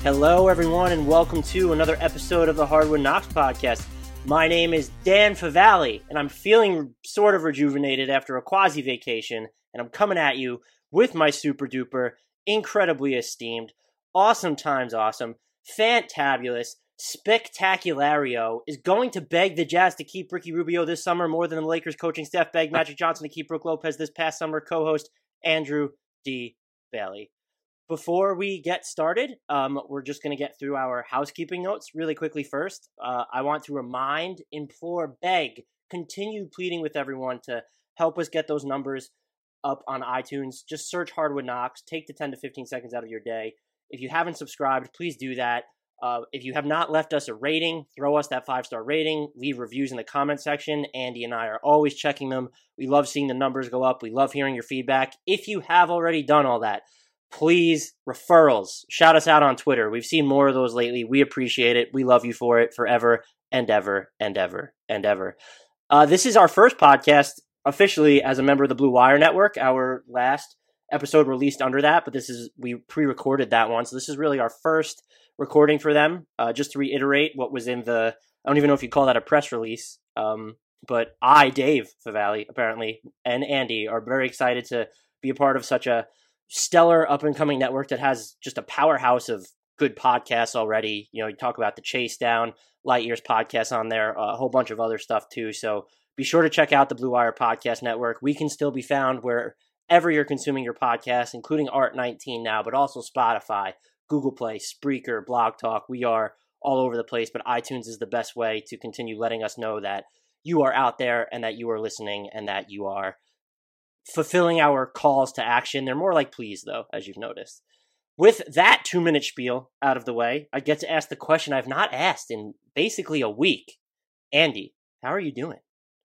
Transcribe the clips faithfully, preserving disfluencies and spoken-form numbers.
Hello, everyone, and welcome to another episode of the Hardwood Knocks podcast. My name is Dan Favale, and I'm feeling sort of rejuvenated after a quasi-vacation, and I'm coming at you with my super-duper, incredibly esteemed, awesome times awesome, fantabulous, spectaculario is going to beg the Jazz to keep Ricky Rubio this summer more than the Lakers coaching staff begged Magic Johnson to keep Brook Lopez this past summer, co-host Andrew D. Bailey. Before we get started, um, we're just going to get through our housekeeping notes really quickly first. Uh, I want to remind, implore, beg, continue pleading with everyone to help us get those numbers up on iTunes. Just search Hardwood Knocks. Take the ten to fifteen seconds out of your day. If you haven't subscribed, please do that. Uh, if you have not left us a rating, throw us that five-star rating. Leave reviews in the comment section. Andy and I are always checking them. We love seeing the numbers go up. We love hearing your feedback. If you have already done all that, please, referrals, shout us out on Twitter. We've seen more of those lately. We appreciate it. We love you for it forever and ever and ever and ever. Uh, this is our first podcast officially as a member of the Blue Wire Network. Our last episode released under that, but this is, we pre-recorded that one. So this is really our first recording for them. Uh, just to reiterate what was in the, I don't even know if you call that a press release, um, but I, Dave Favale, apparently, and Andy are very excited to be a part of such a stellar up-and-coming network that has just a powerhouse of good podcasts already. You know, you talk about the Chase Down, Light Years podcast on there, a whole bunch of other stuff too. So be sure to check out the Blue Wire Podcast Network. We can still be found wherever you're consuming your podcasts, including Art nineteen now, but also Spotify, Google Play, Spreaker, Blog Talk. We are all over the place, but iTunes is the best way to continue letting us know that you are out there and that you are listening and that you are fulfilling our calls to action. They're more like please, though, as you've noticed. With that two-minute spiel out of the way, I get to ask the question I've not asked in basically a week. Andy, how are you doing?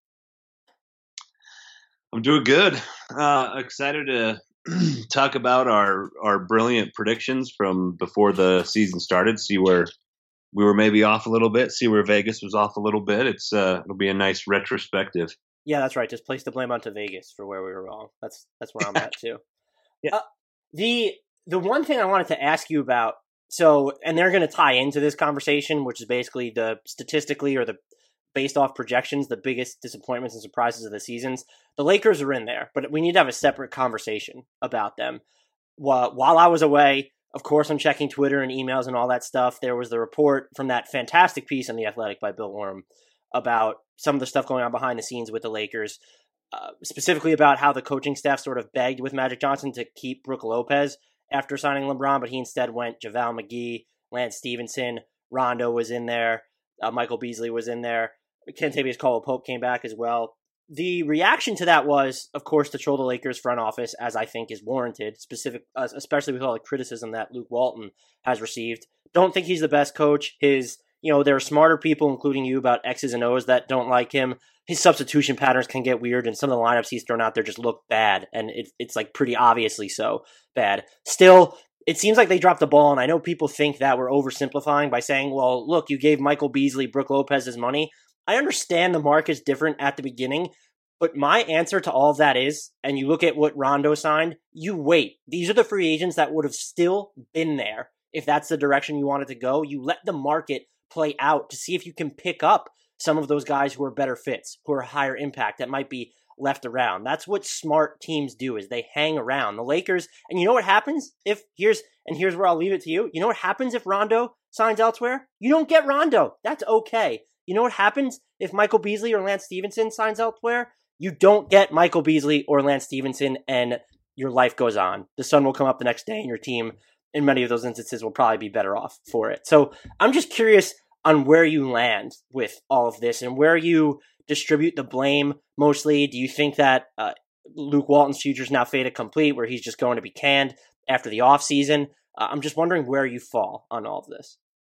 I'm doing good. Uh, excited to talk about our, our brilliant predictions from before the season started, see where we were maybe off a little bit, see where Vegas was off a little bit. It's uh, It'll be a nice retrospective. Yeah, that's right. Just place the blame onto Vegas for where we were wrong. That's that's where I'm at too. Yeah. Uh, the the one thing I wanted to ask you about, so and they're going to tie into this conversation, which is basically the statistically or the based off projections, the biggest disappointments and surprises of the seasons. The Lakers are in there, but we need to have a separate conversation about them. While while I was away, of course, I'm checking Twitter and emails and all that stuff. There was the report from that fantastic piece on The Athletic by Bill Worm about some of the stuff going on behind the scenes with the Lakers, uh, specifically about how the coaching staff sort of begged with Magic Johnson to keep Brook Lopez after signing LeBron, but he instead went JaVale McGee, Lance Stevenson, Rondo was in there, uh, Michael Beasley was in there, Kentavious Caldwell-Pope came back as well. The reaction to that was, of course, to troll the Lakers front office, as I think is warranted, specific, uh, especially with all the criticism that Luke Walton has received. Don't think he's the best coach. His You know, there are smarter people, including you, about X's and O's that don't like him. His substitution patterns can get weird, and some of the lineups he's thrown out there just look bad, and it, it's like pretty obviously so bad. Still, it seems like they dropped the ball, and I know people think that we're oversimplifying by saying, well, look, you gave Michael Beasley, Brook Lopez his money. I understand the market's different at the beginning, but my answer to all of that is, and you look at what Rondo signed, you wait. These are the free agents that would have still been there if that's the direction you wanted to go. You let the market play out to see if you can pick up some of those guys who are better fits, who are higher impact, that might be left around. That's what smart teams do, is they hang around. The Lakers, and you know what happens if, here's, and here's where I'll leave it to you. You know what happens if Rondo signs elsewhere? You don't get Rondo. That's okay. You know what happens if Michael Beasley or Lance Stevenson signs elsewhere? You don't get Michael Beasley or Lance Stevenson, and your life goes on. The sun will come up the next day, and your team, in many of those instances, will probably be better off for it. So I'm just curious on where you land with all of this and where you distribute the blame mostly. Do you think that uh, Luke Walton's future is now fait accompli, where he's just going to be canned after the offseason? Uh, I'm just wondering where you fall on all of this.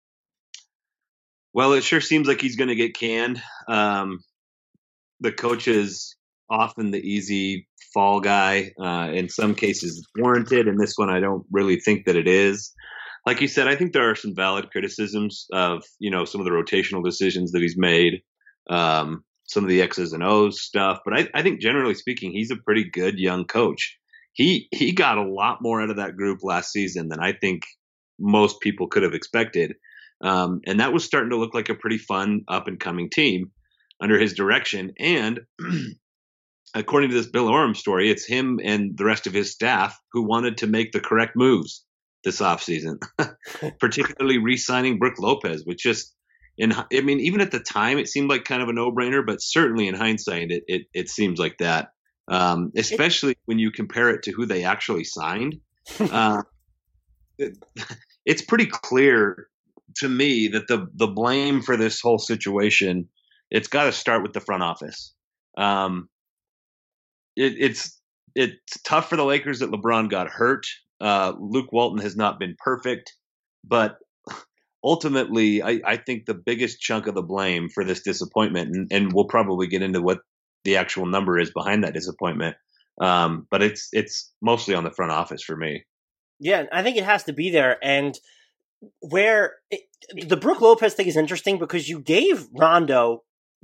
Well, it sure seems like he's going to get canned. Um, the coach is often the easy fall guy. Uh, in some cases, it's warranted. In this one, I don't really think that it is. Like you said, I think there are some valid criticisms of, you know, some of the rotational decisions that he's made, um, some of the X's and O's stuff. But I, I think generally speaking, he's a pretty good young coach. He he got a lot more out of that group last season than I think most people could have expected. Um, and that was starting to look like a pretty fun up and coming team under his direction. And according to this Bill Oram story, it's him and the rest of his staff who wanted to make the correct moves this offseason, particularly re-signing Brook Lopez, which just, in, I mean, even at the time, it seemed like kind of a no-brainer, but certainly in hindsight, it it, it seems like that, um, especially when you compare it to who they actually signed. Uh, it, it's pretty clear to me that the the blame for this whole situation, it's got to start with the front office. Um, it, it's it's tough for the Lakers that LeBron got hurt. Uh, Luke Walton has not been perfect, but ultimately, I, I think the biggest chunk of the blame for this disappointment, and, and we'll probably get into what the actual number is behind that disappointment, um, but it's it's mostly on the front office for me. Yeah, I think it has to be there, and where it, the Brook Lopez thing is interesting because you gave Rondo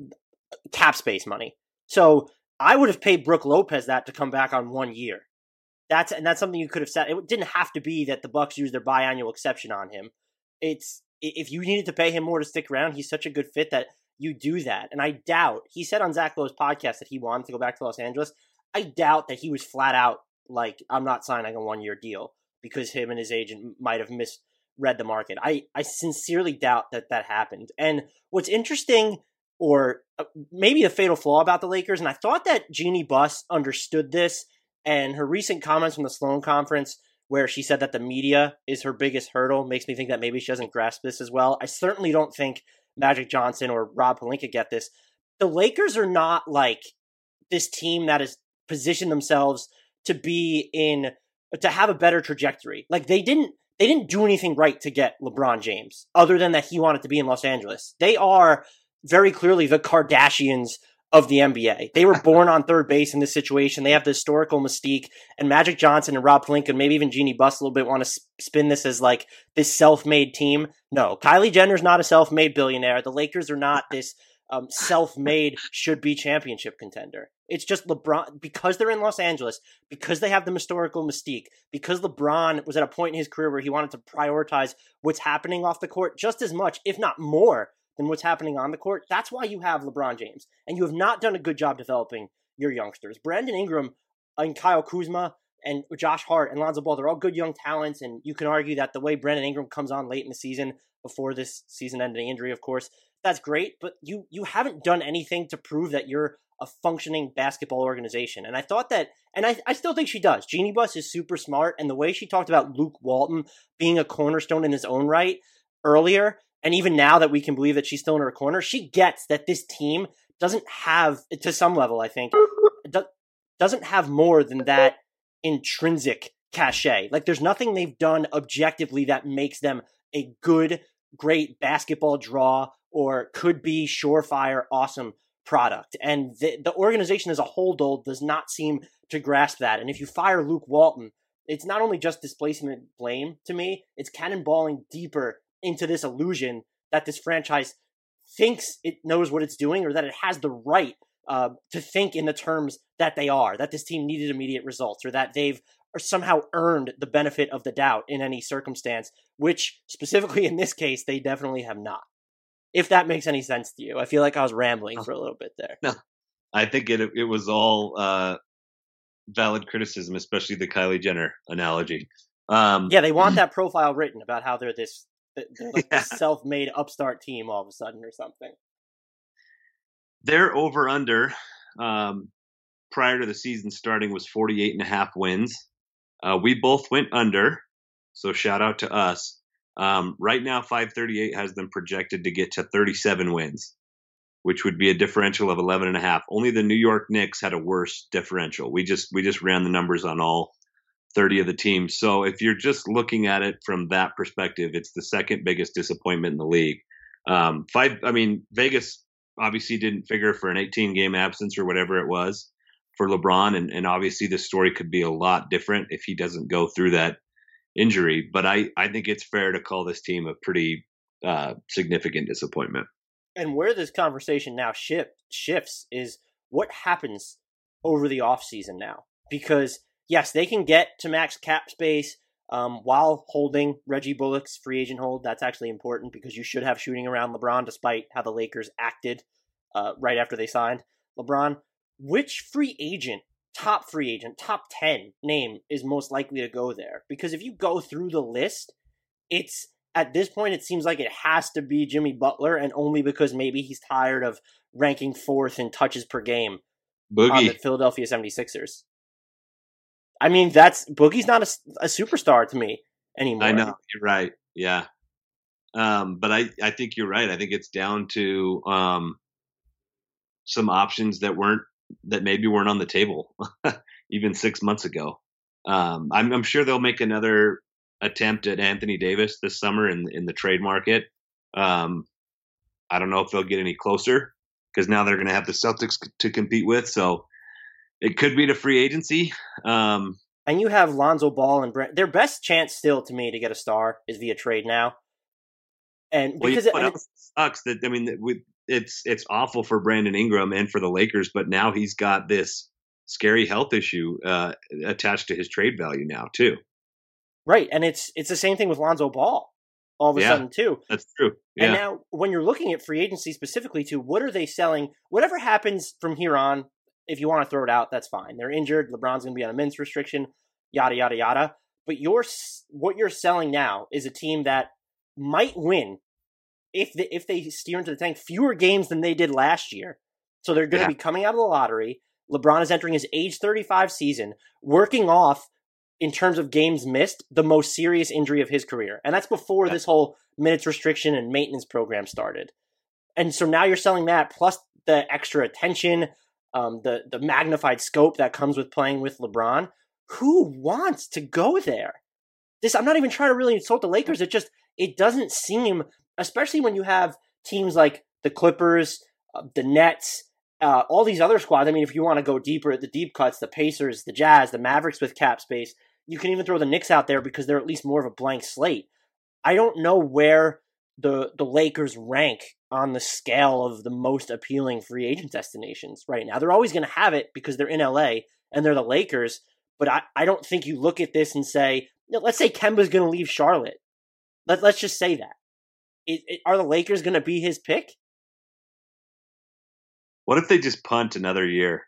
cap space money. So I would have paid Brook Lopez that to come back on one year. That's and that's something you could have said. It didn't have to be that the Bucks used their biannual exception on him. It's if you needed to pay him more to stick around, he's such a good fit that you do that. And I doubt he said on Zach Lowe's podcast that he wanted to go back to Los Angeles. I doubt that he was flat out like, I'm not signing a one year deal because him and his agent might have missed. Read the market. I, I sincerely doubt that that happened. And what's interesting, or maybe the fatal flaw about the Lakers, and I thought that Jeannie Buss understood this, and her recent comments from the Sloan Conference, where she said that the media is her biggest hurdle, makes me think that maybe she doesn't grasp this as well. I certainly don't think Magic Johnson or Rob Pelinka get this. The Lakers are not like this team that has positioned themselves to be in, to have a better trajectory. Like they didn't, They didn't do anything right to get LeBron James, other than that he wanted to be in Los Angeles. They are very clearly the Kardashians of the N B A. They were born on third base in this situation. They have the historical mystique, and Magic Johnson and Rob Pelinka, maybe even Jeannie Buss a little bit, want to spin this as like this self-made team. No, Kylie Jenner's not a self-made billionaire. The Lakers are not this um, self-made should-be championship contender. It's just LeBron, because they're in Los Angeles, because they have the historical mystique, because LeBron was at a point in his career where he wanted to prioritize what's happening off the court just as much, if not more, than what's happening on the court. That's why you have LeBron James. And you have not done a good job developing your youngsters. Brandon Ingram and Kyle Kuzma and Josh Hart and Lonzo Ball, they're all good young talents, and you can argue that the way Brandon Ingram comes on late in the season, before this season-ending injury, of course, that's great, but you you haven't done anything to prove that you're a functioning basketball organization. And I thought that, and I, I still think she does. Jeannie Buss is super smart, and the way she talked about Luke Walton being a cornerstone in his own right earlier, and even now that we can believe that she's still in her corner, she gets that this team doesn't have, to some level, I think, doesn't have more than that intrinsic cachet. Like, there's nothing they've done objectively that makes them a good, great basketball draw or could be surefire, awesome product. And the, the organization as a whole, though, does not seem to grasp that. And if you fire Luke Walton, it's not only just displacement blame to me, it's cannonballing deeper into this illusion that this franchise thinks it knows what it's doing, or that it has the right uh, to think in the terms that they are, that this team needed immediate results, or that they've or somehow earned the benefit of the doubt in any circumstance, which specifically in this case, they definitely have not. If that makes any sense to you. I feel like I was rambling for a little bit there. No, I think it it was all uh, valid criticism, especially the Kylie Jenner analogy. Um, yeah, they want that profile written about how they're this, they're like yeah. this self-made upstart team all of a sudden or something. Their over-under um, prior to the season starting was forty-eight and a half wins. Uh, we both went under, so shout out to us. Um, right now, five thirty-eight has them projected to get to thirty-seven wins, which would be a differential of eleven and a half. Only the New York Knicks had a worse differential. We just we just ran the numbers on all thirty of the teams. So if you're just looking at it from that perspective, it's the second biggest disappointment in the league. Um, five, I mean, Vegas obviously didn't figure for an eighteen game absence or whatever it was for LeBron, and, and obviously the story could be a lot different if he doesn't go through that injury. But I, I think it's fair to call this team a pretty uh, significant disappointment. And where this conversation now shift, shifts is what happens over the offseason now. Because, yes, they can get to max cap space. um, while holding Reggie Bullock's free agent hold. That's actually important because you should have shooting around LeBron, despite how the Lakers acted uh, right after they signed LeBron. Which free agent, top free agent, top ten name is most likely to go there? Because if you go through the list, it's at this point, it seems like it has to be Jimmy Butler, and only because maybe he's tired of ranking fourth in touches per game Boogie. on the Philadelphia seventy-sixers. I mean, that's Boogie's not a, a superstar to me anymore. I know, you're right. Yeah. Um, but I, I think you're right. I think it's down to um, some options that weren't, that maybe weren't on the table even six months ago. Um, I'm, I'm sure they'll make another attempt at Anthony Davis this summer in in the trade market. Um, I don't know if they'll get any closer because now they're going to have the Celtics to compete with. So it could be to free agency. Um, and you have Lonzo Ball and Brent. Their best chance still to me to get a star is via trade now. And because well, you know what else sucks that I mean, we, it's it's awful for Brandon Ingram and for the Lakers, but now he's got this scary health issue uh, attached to his trade value now too. Right, and it's it's the same thing with Lonzo Ball all of a yeah, sudden too. That's true. Yeah. And now when you're looking at free agency specifically too, what are they selling? Whatever happens from here on, if you want to throw it out, that's fine. They're injured. LeBron's going to be on a minutes restriction, yada, yada, yada. But you're, what you're selling now is a team that might win if they, if they steer into the tank fewer games than they did last year. So they're going to yeah. be coming out of the lottery. LeBron is entering his age thirty-five season, working off, in terms of games missed, the most serious injury of his career. And that's before this whole minutes restriction and maintenance program started. And so now you're selling that, plus the extra attention, um, the, the magnified scope that comes with playing with LeBron. Who wants to go there? This, I'm not even trying to really insult the Lakers. It just, it doesn't seem, especially when you have teams like the Clippers, uh, the Nets, uh, all these other squads. I mean, if you want to go deeper at the deep cuts, the Pacers, the Jazz, the Mavericks with cap space, you can even throw the Knicks out there because they're at least more of a blank slate. I don't know where the the Lakers rank on the scale of the most appealing free agent destinations right now. They're always going to have it because they're in L A and they're the Lakers, but I, I don't think you look at this and say, let's say Kemba's going to leave Charlotte. Let, let's just say that. It, it, are the Lakers going to be his pick? What if they just punt another year?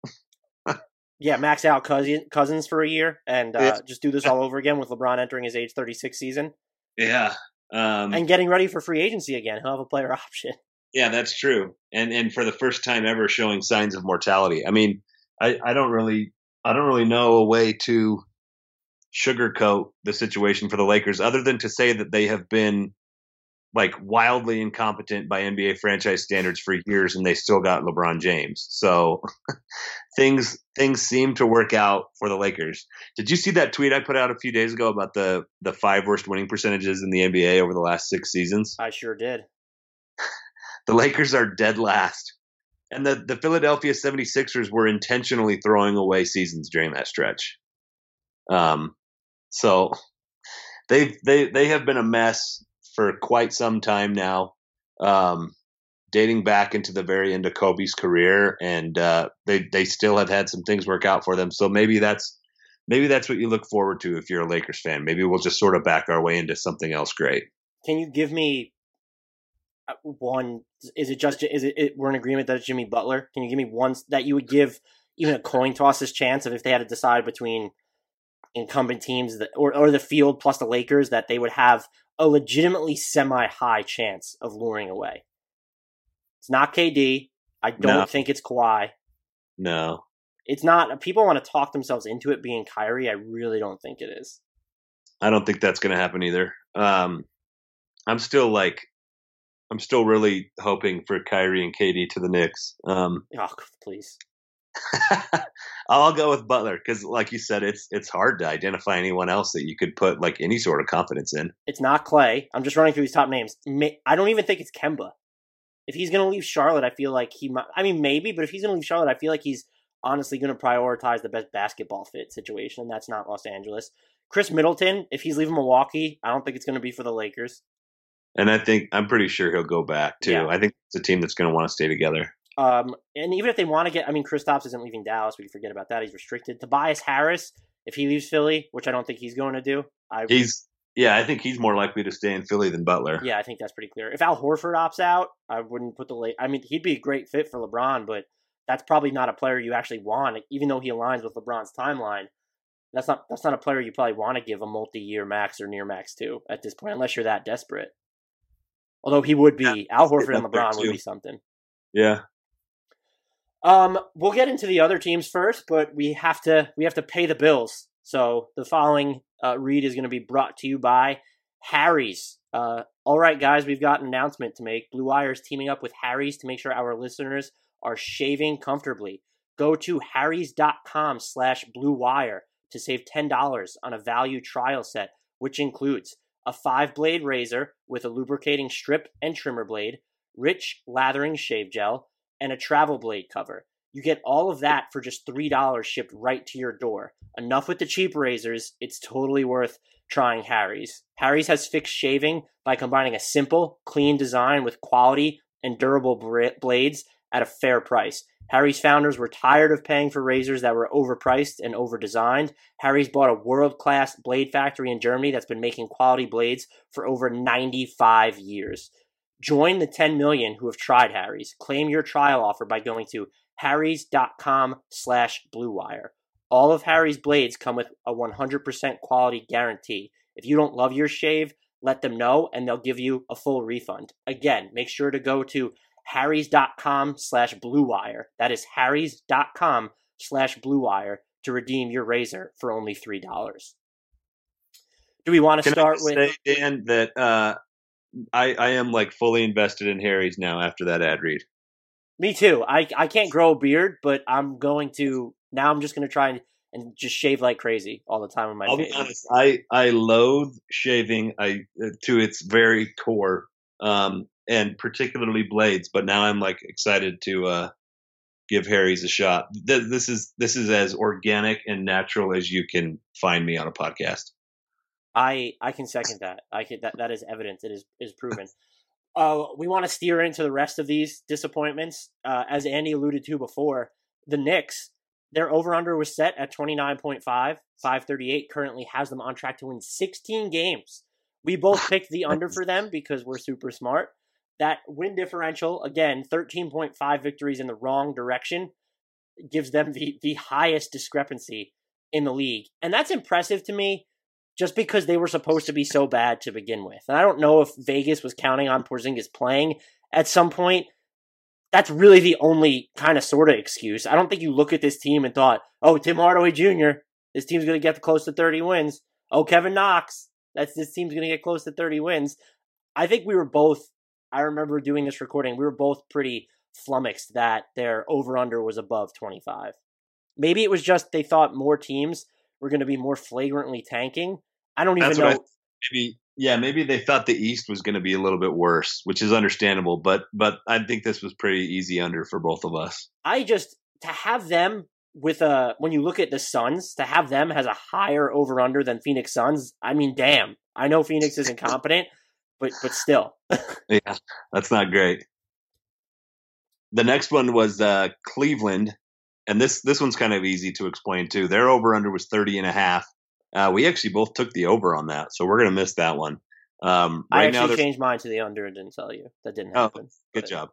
Yeah, max out Cousins for a year and uh, yeah. just do this all over again with LeBron entering his age thirty-six season. Yeah. Um, and getting ready for free agency again. He'll have a player option. Yeah, that's true. And and for the first time ever showing signs of mortality. I mean, I, I don't really I don't really know a way to sugarcoat the situation for the Lakers other than to say that they have been like wildly incompetent by N B A franchise standards for years, and they still got LeBron James. So things things seem to work out for the Lakers. Did you see that tweet I put out a few days ago about the the five worst winning percentages in the N B A over the last six seasons? I sure did. The Lakers are dead last. And the, the Philadelphia seventy-sixers were intentionally throwing away seasons during that stretch. Um, so they they they have been a mess for quite some time now, um, dating back into the very end of Kobe's career, and uh, they they still have had some things work out for them. So maybe that's maybe that's what you look forward to if you're a Lakers fan. Maybe we'll just sort of back our way into something else great. Can you give me one? Is it just is it, it we're in agreement that it's Jimmy Butler? Can you give me one that you would give even a coin toss's chance of if they had to decide between incumbent teams that, or or the field plus the Lakers, that they would have a legitimately semi-high chance of luring away? It's not K D. I don't no. think it's Kawhi. No. It's not. People want to talk themselves into it being Kyrie. I really don't think it is. I don't think that's going to happen either. Um, I'm still like, I'm still really hoping for Kyrie and K D to the Knicks. Um, oh, please. I'll go with Butler because, like you said, it's it's hard to identify anyone else that you could put like any sort of confidence in. It's not Clay. I'm just running through these top names. I don't even think it's Kemba. If he's going to leave Charlotte, I feel like he might. I mean, maybe, but if he's going to leave Charlotte, I feel like he's honestly going to prioritize the best basketball fit situation, and that's not Los Angeles. Chris Middleton, if he's leaving Milwaukee, I don't think it's going to be for the Lakers. And I think I'm pretty sure he'll go back too. Yeah. I think it's a team that's going to want to stay together. Um, and even if they want to get, I mean, Kristaps isn't leaving Dallas. We can forget about that. He's restricted. Tobias Harris, if he leaves Philly, which I don't think he's going to do, I he's yeah, I think he's more likely to stay in Philly than Butler. Yeah, I think that's pretty clear. If Al Horford opts out, I wouldn't put the late. I mean, he'd be a great fit for LeBron, but that's probably not a player you actually want, even though he aligns with LeBron's timeline. That's not that's not a player you probably want to give a multi-year max or near max to at this point, unless you're that desperate. Although he would be, yeah, Al Horford and LeBron would be something. Yeah. Um, we'll get into the other teams first, but we have to we have to pay the bills. So the following uh, read is going to be brought to you by Harry's. Uh, all right, guys, we've got an announcement to make. Blue Wire is teaming up with Harry's to make sure our listeners are shaving comfortably. Go to harrys.com slash Blue Wire to save ten dollars on a value trial set, which includes a five-blade razor with a lubricating strip and trimmer blade, rich lathering shave gel, and a travel blade cover. You get all of that for just three dollars shipped right to your door. Enough with the cheap razors. It's totally worth trying Harry's. Harry's has fixed shaving by combining a simple, clean design with quality and durable blades at a fair price. Harry's founders were tired of paying for razors that were overpriced and overdesigned. Harry's bought a world-class blade factory in Germany that's been making quality blades for over ninety-five years. Join the ten million who have tried Harry's. Claim your trial offer by going to harrys.com slash Blue Wire. All of Harry's blades come with a one hundred percent quality guarantee. If you don't love your shave, let them know and they'll give you a full refund. Again, make sure to go to harrys.com slash Blue Wire. That is harrys.com slash Blue Wire to redeem your razor for only three dollars. Do we want to Can start I with say, Dan, that uh, I, I am like fully invested in Harry's now after that ad read. Me too. I, I can't grow a beard, but I'm going to now. I'm just going to try and, and just shave like crazy all the time with my. I'll face. be honest. I I loathe shaving. I to its very core, um, and particularly blades. But now I'm like excited to uh, give Harry's a shot. This is this is as organic and natural as you can find me on a podcast. I I can second that. I can that that is evidence. It is is proven. Uh, we want to steer into the rest of these disappointments. Uh, as Andy alluded to before, the Knicks, their over-under was set at twenty-nine point five. five thirty-eight currently has them on track to win sixteen games. We both picked the under for them because we're super smart. That win differential, again, thirteen point five victories in the wrong direction, gives them the, the highest discrepancy in the league. And that's impressive to me, just because they were supposed to be so bad to begin with. And I don't know if Vegas was counting on Porzingis playing at some point. That's really the only kind of sort of excuse. I don't think you look at this team and thought, oh, Tim Hardaway Junior, this team's going to get close to thirty wins. Oh, Kevin Knox, that's this team's going to get close to thirty wins. I think we were both, I remember doing this recording, we were both pretty flummoxed that their over-under was above twenty-five. Maybe it was just they thought more teams were going to be more flagrantly tanking. I don't even That's know. what I, maybe, yeah, maybe they thought the East was going to be a little bit worse, which is understandable. But but I think this was pretty easy under for both of us. I just to have them with a when you look at the Suns, to have them has a higher over under than Phoenix Suns. I mean, damn. I know Phoenix is incompetent, but but still. Yeah, that's not great. The next one was uh, Cleveland. And this this one's kind of easy to explain too. Their over-under was thirty and a half. Uh, we actually both took the over on that, so we're going to miss that one. Um, right I actually now changed mine to the under and didn't tell you. That didn't oh, happen. Good job.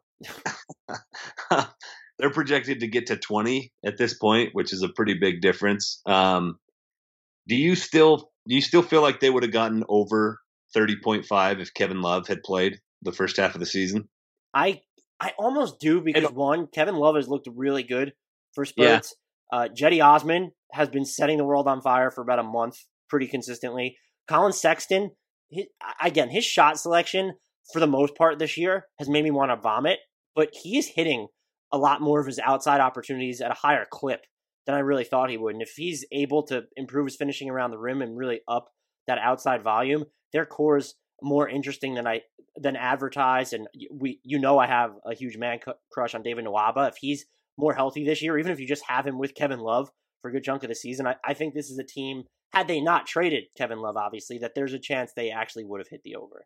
They're projected to get to twenty at this point, which is a pretty big difference. Um, do you still do you still feel like they would have gotten over thirty point five if Kevin Love had played the first half of the season? I I almost do because one, Kevin Love has looked really good for Spurs. Yeah. Uh, Jetty Osman has been setting the world on fire for about a month pretty consistently. Colin Sexton, he, again, his shot selection for the most part this year has made me want to vomit, but he is hitting a lot more of his outside opportunities at a higher clip than I really thought he would. And if he's able to improve his finishing around the rim and really up that outside volume, their core is more interesting than I than advertised. And we, you know, I have a huge man crush on David Nwaba. If he's more healthy this year, even if you just have him with Kevin Love for a good chunk of the season, I, I think this is a team, had they not traded Kevin Love, obviously, that there's a chance they actually would have hit the over.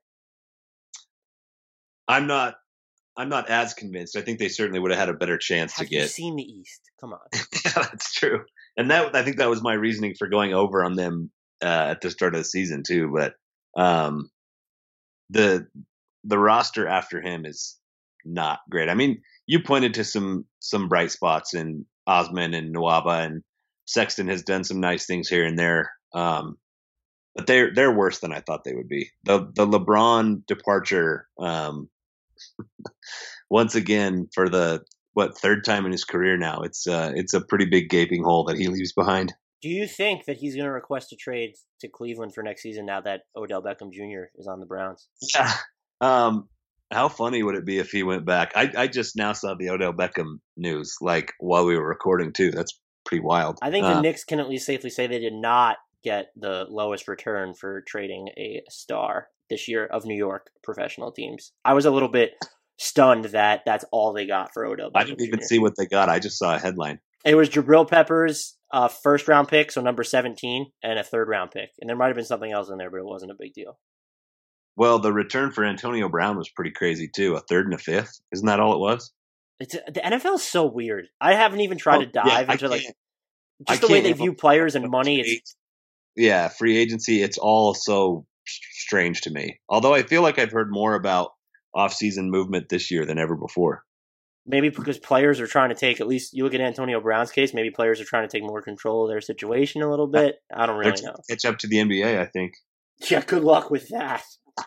I'm not I'm not as convinced. I think they certainly would have had a better chance have to get. Have you seen the East? Come on. Yeah, that's true. And that I think that was my reasoning for going over on them uh, at the start of the season too. But um, the the roster after him is not great. I mean, you pointed to some some bright spots in Osman and Nwaba, and Sexton has done some nice things here and there. Um, but they're they're worse than I thought they would be. The the LeBron departure, um, once again for the what third time in his career now. It's uh, it's a pretty big gaping hole that he leaves behind. Do you think that he's going to request a trade to Cleveland for next season now that Odell Beckham Junior is on the Browns? Yeah. Um, how funny would it be if he went back? I, I just now saw the Odell Beckham news, like while we were recording too. That's pretty wild. I think the uh, Knicks can at least safely say they did not get the lowest return for trading a star this year of New York professional teams. I was a little bit stunned that that's all they got for Odell Beckham I didn't even Junior see what they got. I just saw a headline. It was Jabril Peppers, uh, first round pick, so number seventeen, and a third round pick. And there might have been something else in there, but it wasn't a big deal. Well, the return for Antonio Brown was pretty crazy too. A third and a fifth. Isn't that all it was? It's the N F L is so weird. I haven't even tried Oh, to dive yeah, I into like can't- just I the way can't they handle view players and money. It's Yeah, free agency. It's all so strange to me. Although I feel like I've heard more about off-season movement this year than ever before. maybe because players are trying to take, at least you look at Antonio Brown's case, maybe players are trying to take more control of their situation a little bit. I don't They're really trying know. to catch up to the N B A, I think. Yeah, good luck with that.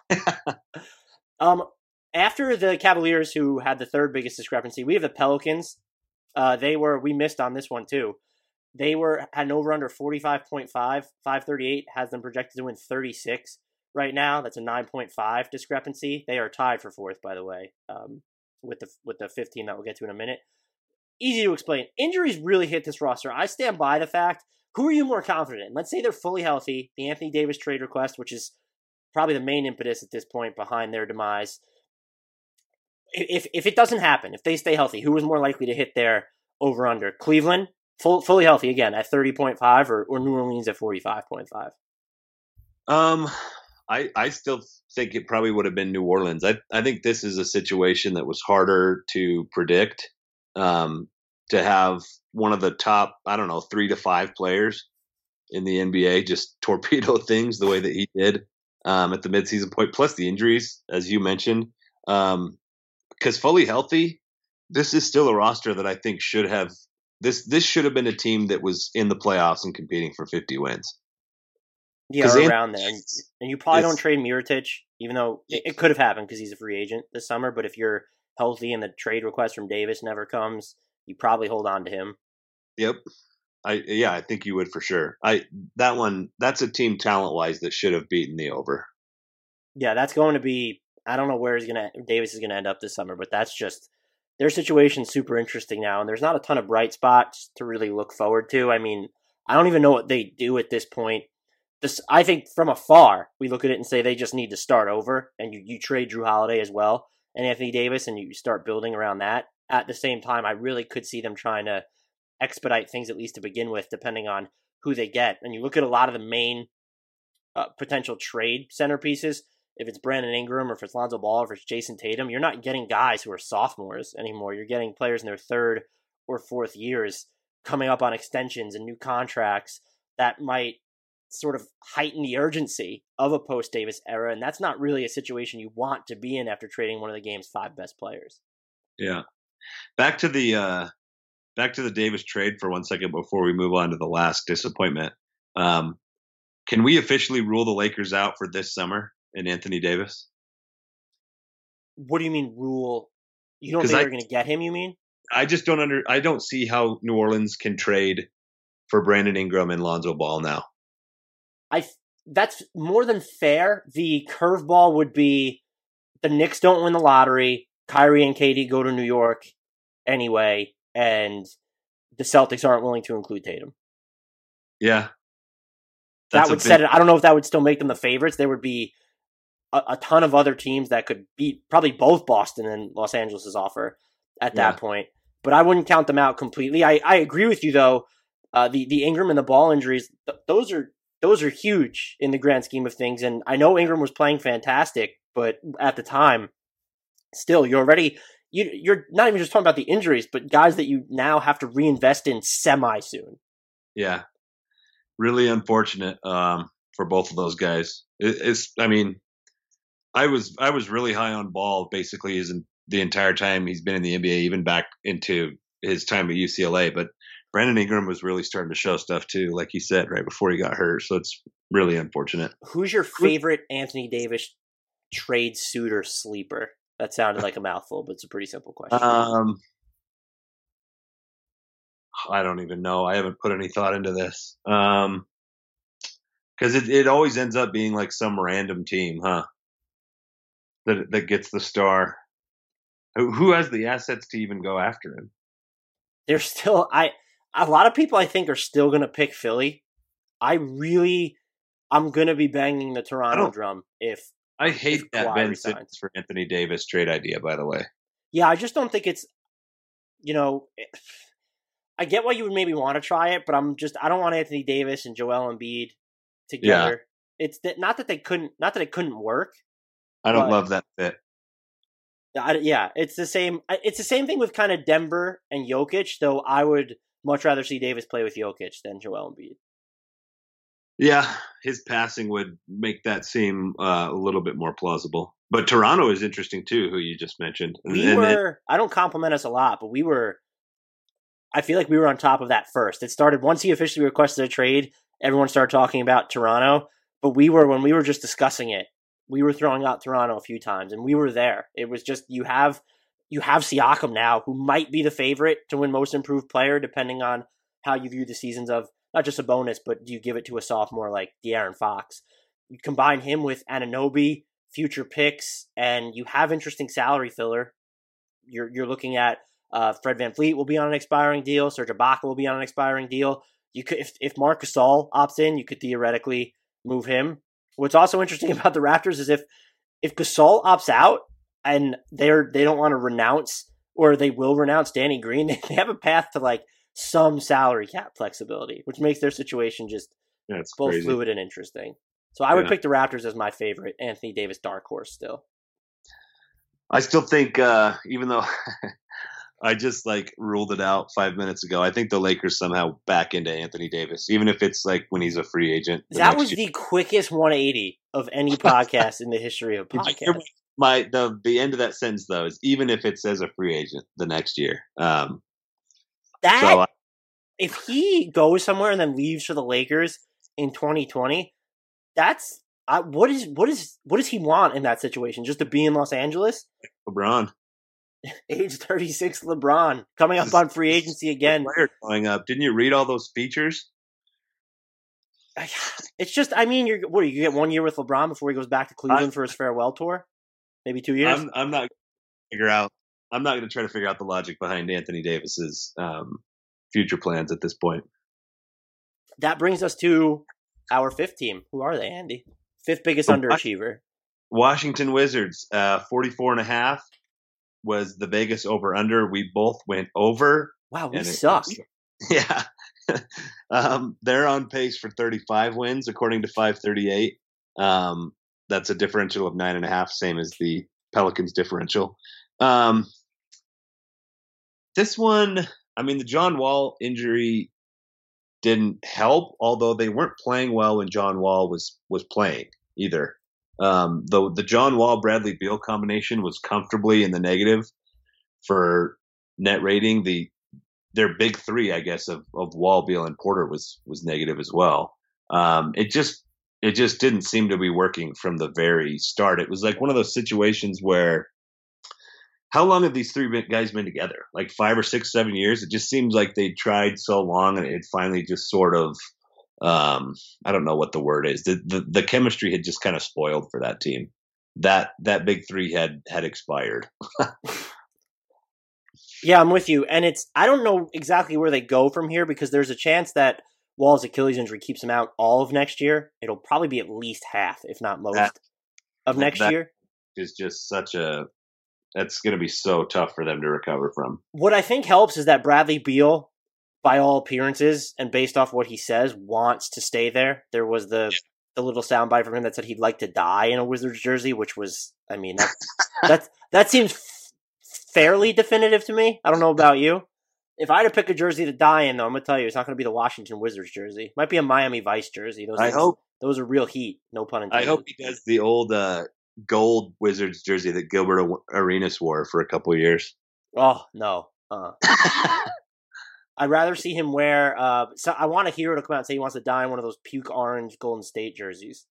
um, after the Cavaliers, who had the third biggest discrepancy, we have the Pelicans. Uh, they were we missed on this one too. They were had an over under forty-five point five. five thirty-eight has them projected to win thirty-six right now. That's a nine point five discrepancy. They are tied for fourth, by the way, um, with the with the fifteen that we'll get to in a minute. Easy to explain. Injuries really hit this roster. I stand by the fact. Who are you more confident in? Let's say they're fully healthy. The Anthony Davis trade request, which is probably the main impetus at this point behind their demise. If if it doesn't happen, if they stay healthy, who is more likely to hit their over-under? Cleveland, full, fully healthy again at thirty point five, or, or New Orleans at forty-five point five? Um, I I still think it probably would have been New Orleans. I I think this is a situation that was harder to predict. Um, to have one of the top, I don't know, three to five players in the N B A just torpedo things the way that he did um, at the midseason point, plus the injuries, as you mentioned. Um, because fully healthy, this is still a roster that I think should have this. This should have been a team that was in the playoffs and competing for fifty wins. Yeah, or around there. And, and you probably don't trade Mirotic, even though it, it could have happened because he's a free agent this summer. But if you're healthy and the trade request from Davis never comes, you probably hold on to him. Yep. I yeah, I think you would for sure. I that one that's a team talent wise that should have beaten the over. Yeah, that's going to be. I don't know where he's gonna Davis is gonna end up this summer, but that's just their situation's super interesting now, and there's not a ton of bright spots to really look forward to. I mean, I don't even know what they do at this point. This I think from afar we look at it and say they just need to start over, and you, you trade Drew Holiday as well and Anthony Davis, and you start building around that. At the same time, I really could see them trying to expedite things at least to begin with, depending on who they get. And you look at a lot of the main uh, potential trade centerpieces. If it's Brandon Ingram or if it's Lonzo Ball or if it's Jason Tatum, you're not getting guys who are sophomores anymore. You're getting players in their third or fourth years coming up on extensions and new contracts that might sort of heighten the urgency of a post-Davis era. And that's not really a situation you want to be in after trading one of the game's five best players. Yeah. Back to the uh, back to the Davis trade for one second before we move on to the last disappointment. Um, can we officially rule the Lakers out for this summer in Anthony Davis? What do you mean rule? You don't think I, they're going to get him, you mean? I just don't under I don't see how New Orleans can trade for Brandon Ingram and Lonzo Ball now. I that's more than fair. The curveball would be the Knicks don't win the lottery. Kyrie and K D go to New York anyway, and the Celtics aren't willing to include Tatum. Yeah. That's that would big... set it. I don't know if that would still make them the favorites. There would be a, a ton of other teams that could beat probably both Boston and Los Angeles' offer at that yeah. point. But I wouldn't count them out completely. I, I agree with you, though. Uh, the, the Ingram and the Ball injuries, th- those are those are huge in the grand scheme of things. And I know Ingram was playing fantastic, but at the time, still, you're already you, you're not even just talking about the injuries, but guys that you now have to reinvest in semi soon. Yeah, really unfortunate. Um, for both of those guys. It, it's, I mean, I was I was really high on Ball basically his, the entire time he's been in the N B A, even back into his time at U C L A. But Brandon Ingram was really starting to show stuff too, like you said, right before he got hurt. So it's really unfortunate. Who's your favorite Anthony Davis trade suitor sleeper? That sounded like a mouthful, but it's a pretty simple question. Um, I don't even know. I haven't put any thought into this. Um, because it, it always ends up being like some random team, huh? That that gets the star. Who, who has the assets to even go after him? There's still I a lot of people I think are still gonna pick Philly. I really I'm gonna be banging the Toronto drum if I hate if that Kawhi Ben resigns. Simmons for Anthony Davis trade idea, by the way. Yeah, I just don't think it's you know I get why you would maybe want to try it, but I'm just I don't want Anthony Davis and Joel Embiid together. Yeah. It's that not that they couldn't not that it couldn't work. I don't love that fit. I, yeah, it's the same. It's the same thing with kind of Denver and Jokic, though I would much rather see Davis play with Jokic than Joel Embiid. Yeah, his passing would make that seem uh, a little bit more plausible. But Toronto is interesting too, who you just mentioned. We and were. Then, I don't compliment us a lot, but we were. I feel like we were on top of that first. It started once he officially requested a trade. Everyone started talking about Toronto, but we were when we were just discussing it. We were throwing out Toronto a few times, and we were there. It was just you have you have Siakam now, who might be the favorite to win Most Improved Player, depending on how you view the seasons of not just a bonus, but do you give it to a sophomore like De'Aaron Fox? You combine him with Anunoby, future picks, and you have interesting salary filler. You're you're looking at uh, Fred VanVleet will be on an expiring deal. Serge Ibaka will be on an expiring deal. You could if if Marc Gasol opts in, you could theoretically move him. What's also interesting about the Raptors is if if Gasol opts out and they're they don't want to renounce or they will renounce Danny Green, they have a path to like some salary cap flexibility, which makes their situation just yeah, both crazy. fluid and interesting. So I would yeah. pick the Raptors as my favorite Anthony Davis dark horse still. I still think, uh, even though I just like ruled it out five minutes ago, I think the Lakers somehow back into Anthony Davis, even if it's like when he's a free agent. That was year. The quickest one eighty of any podcast in the history of podcasts. My the the end of that sentence though is even if it says a free agent the next year. Um, that so I, if he goes somewhere and then leaves for the Lakers in twenty twenty, that's uh, what is what is what does he want in that situation? Just to be in Los Angeles? LeBron. Age thirty-six LeBron coming up on free agency again. Going up. Didn't you read all those features? It's just, I mean, you're what? You get one year with LeBron before he goes back to Cleveland I'm, for his farewell tour. Maybe two years. I'm, I'm not going to figure out. I'm not going to try to figure out the logic behind Anthony Davis's um, future plans at this point. That brings us to our fifth team. Who are they, Andy? Fifth biggest oh, underachiever. Washington Wizards, uh, forty-four and a half. Was the Vegas over under. We both went over. Wow, we suck. It, yeah. um, they're on pace for thirty-five wins, according to five thirty-eight. Um, that's a differential of nine and a half, same as the Pelicans differential. Um, this one, I mean, the John Wall injury didn't help, although they weren't playing well when John Wall was, was playing either. Um, the the John Wall Bradley Beal combination was comfortably in the negative for net rating. The their big three, I guess, of, of Wall, Beal, and Porter was was negative as well. Um, it just it just didn't seem to be working from the very start. It was like one of those situations where how long have these three guys been together? Like five or six, seven years? It just seems like they tried so long and it finally just sort of. Um, I don't know what the word is. The, the the chemistry had just kind of spoiled for that team. That that big three had had expired. Yeah, I'm with you. And it's I don't know exactly where they go from here because there's a chance that Wall's Achilles injury keeps him out all of next year. It'll probably be at least half, if not most, that, of next that year. Is just such a that's going to be so tough for them to recover from. What I think helps is that Bradley Beal, by all appearances, and based off what he says, wants to stay there. There was the the little soundbite from him that said he'd like to die in a Wizards jersey, which was, I mean, that that, that seems f- fairly definitive to me. I don't know about you. If I had to pick a jersey to die in, though, I'm gonna tell you, it's not gonna be the Washington Wizards jersey. Might be a Miami Vice jersey. Those I things, hope. Those are real heat. No pun intended. I hope he does the old uh, gold Wizards jersey that Gilbert Arenas wore for a couple of years. Oh no. Uh. I'd rather see him wear. Uh, so I want a hero to come out and say he wants to die in one of those puke orange Golden State jerseys.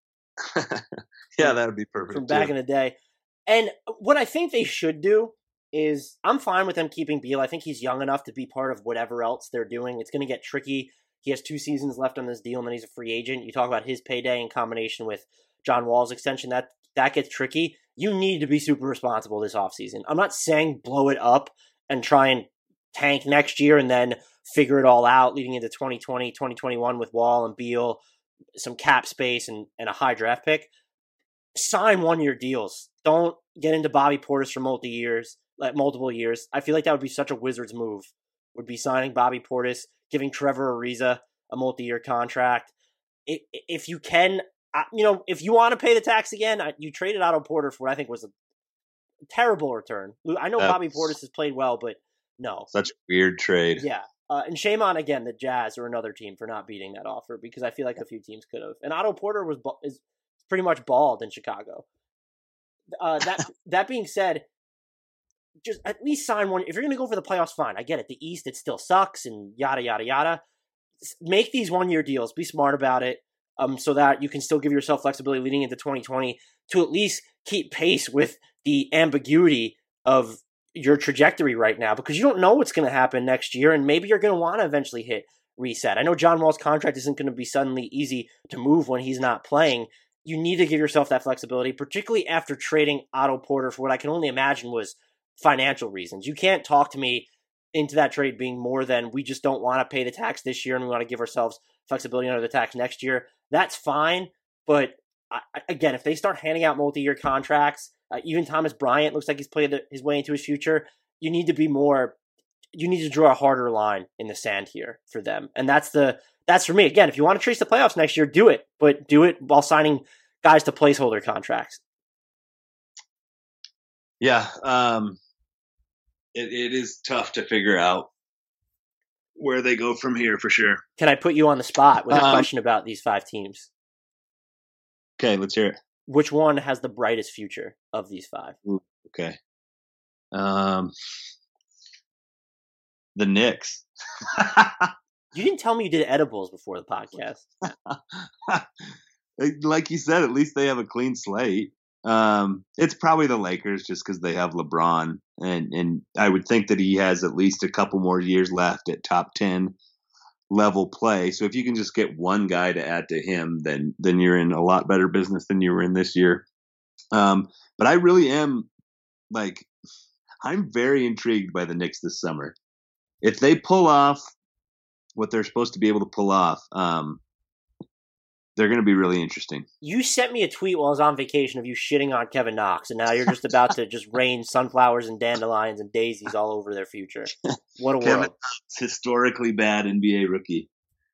Yeah, that would be perfect. From back too. in the day. And what I think they should do is, I'm fine with them keeping Beal. I think he's young enough to be part of whatever else they're doing. It's going to get tricky. He has two seasons left on this deal, and then he's a free agent. You talk about his payday in combination with John Wall's extension. That that gets tricky. You need to be super responsible this offseason. I'm not saying blow it up and try and tank next year and then figure it all out leading into twenty twenty, twenty twenty-one with Wall and Beal, some cap space and, and a high draft pick. Sign one-year deals. Don't get into Bobby Portis for multi years, like multiple years. I feel like that would be such a Wizards move. Would be signing Bobby Portis, giving Trevor Ariza a multi-year contract. If you can, you know, if you want to pay the tax again, you traded Otto Porter for what I think was a terrible return. I know That's Bobby Portis has played well, but no. Such a weird trade. Yeah. Uh, and shame on, again, the Jazz or another team for not beating that offer, because I feel like a few teams could have. And Otto Porter was is pretty much bald in Chicago. Uh, that that being said, just at least sign one. If you're going to go for the playoffs, fine. I get it. The East, it still sucks and yada, yada, yada. Make these one-year deals. Be smart about it um, so that you can still give yourself flexibility leading into twenty twenty to at least keep pace with the ambiguity of your trajectory right now, because you don't know what's going to happen next year, and maybe you're going to want to eventually hit reset. I know John Wall's contract isn't going to be suddenly easy to move when he's not playing. You need to give yourself that flexibility, particularly after trading Otto Porter for what I can only imagine was financial reasons. You can't talk to me into that trade being more than we just don't want to pay the tax this year and we want to give ourselves flexibility under the tax next year. That's fine, but I, again, if they start handing out multi-year contracts, uh, even Thomas Bryant looks like he's played the, his way into his future. You need to be more. You need to draw a harder line in the sand here for them, and that's the that's for me. Again, if you want to trace the playoffs next year, do it, but do it while signing guys to placeholder contracts. Yeah, um, it it is tough to figure out where they go from here for sure. Can I put you on the spot with a um, question about these five teams? Okay, let's hear it. Which one has the brightest future of these five? Ooh, okay. Um, the Knicks. You didn't tell me you did edibles before the podcast. Like you said, at least they have a clean slate. Um, it's probably the Lakers just because they have LeBron, and, and I would think that he has at least a couple more years left at top ten level play. So if you can just get one guy to add to him, then then you're in a lot better business than you were in this year. Um, but I really am like I'm very intrigued by the Knicks this summer. If they pull off what they're supposed to be able to pull off, um, they're going to be really interesting. You sent me a tweet while I was on vacation of you shitting on Kevin Knox, and now you're just about to just rain sunflowers and dandelions and daisies all over their future. What a Kevin world. Knox, historically bad N B A rookie.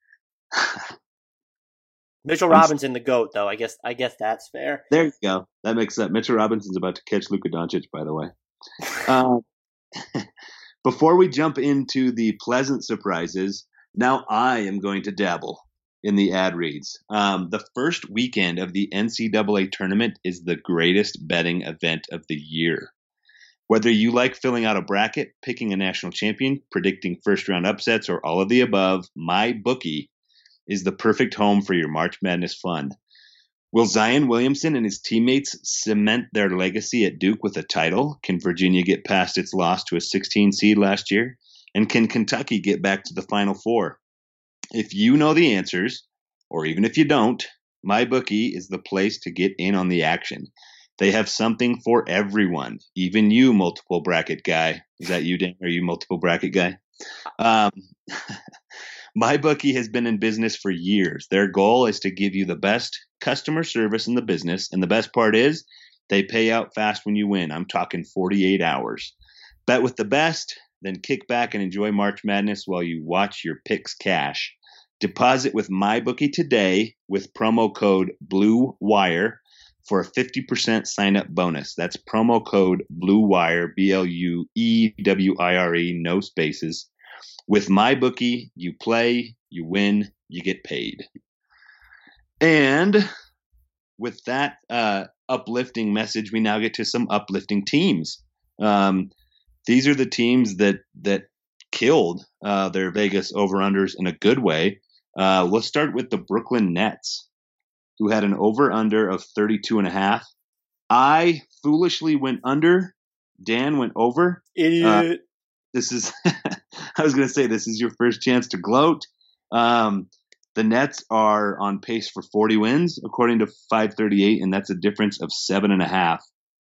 Mitchell Robinson, the GOAT, though. I guess I guess that's fair. There you go. That makes sense. Mitchell Robinson's about to catch Luka Doncic, by the way. um, before we jump into the pleasant surprises, now I am going to dabble in the ad reads. Um, the first weekend of the N C double A tournament is the greatest betting event of the year. Whether you like filling out a bracket, picking a national champion, predicting first-round upsets, or all of the above, MyBookie is the perfect home for your March Madness fun. Will Zion Williamson and his teammates cement their legacy at Duke with a title? Can Virginia get past its loss to a sixteen seed last year? And can Kentucky get back to the Final Four? If you know the answers, or even if you don't, MyBookie is the place to get in on the action. They have something for everyone, even you, multiple bracket guy. Is that you, Dan? Are you multiple bracket guy? Um, MyBookie has been in business for years. Their goal is to give you the best customer service in the business, and the best part is they pay out fast when you win. I'm talking forty-eight hours. Bet with the best, then kick back and enjoy March Madness while you watch your picks cash. Deposit with MyBookie today with promo code BLUEWIRE for a fifty percent sign-up bonus. That's promo code BLUEWIRE, B L U E W I R E, no spaces. With MyBookie, you play, you win, you get paid. And with that uh, uplifting message, we now get to some uplifting teams. Um, these are the teams that that killed uh, their Vegas over-unders in a good way. Uh, let's start with the Brooklyn Nets, who had an over-under of thirty-two and a half. I foolishly went under. Dan went over. Idiot. Uh, this is, I was going to say, this is your first chance to gloat. Um, the Nets are on pace for forty wins, according to five thirty-eight, and that's a difference of seven and a half.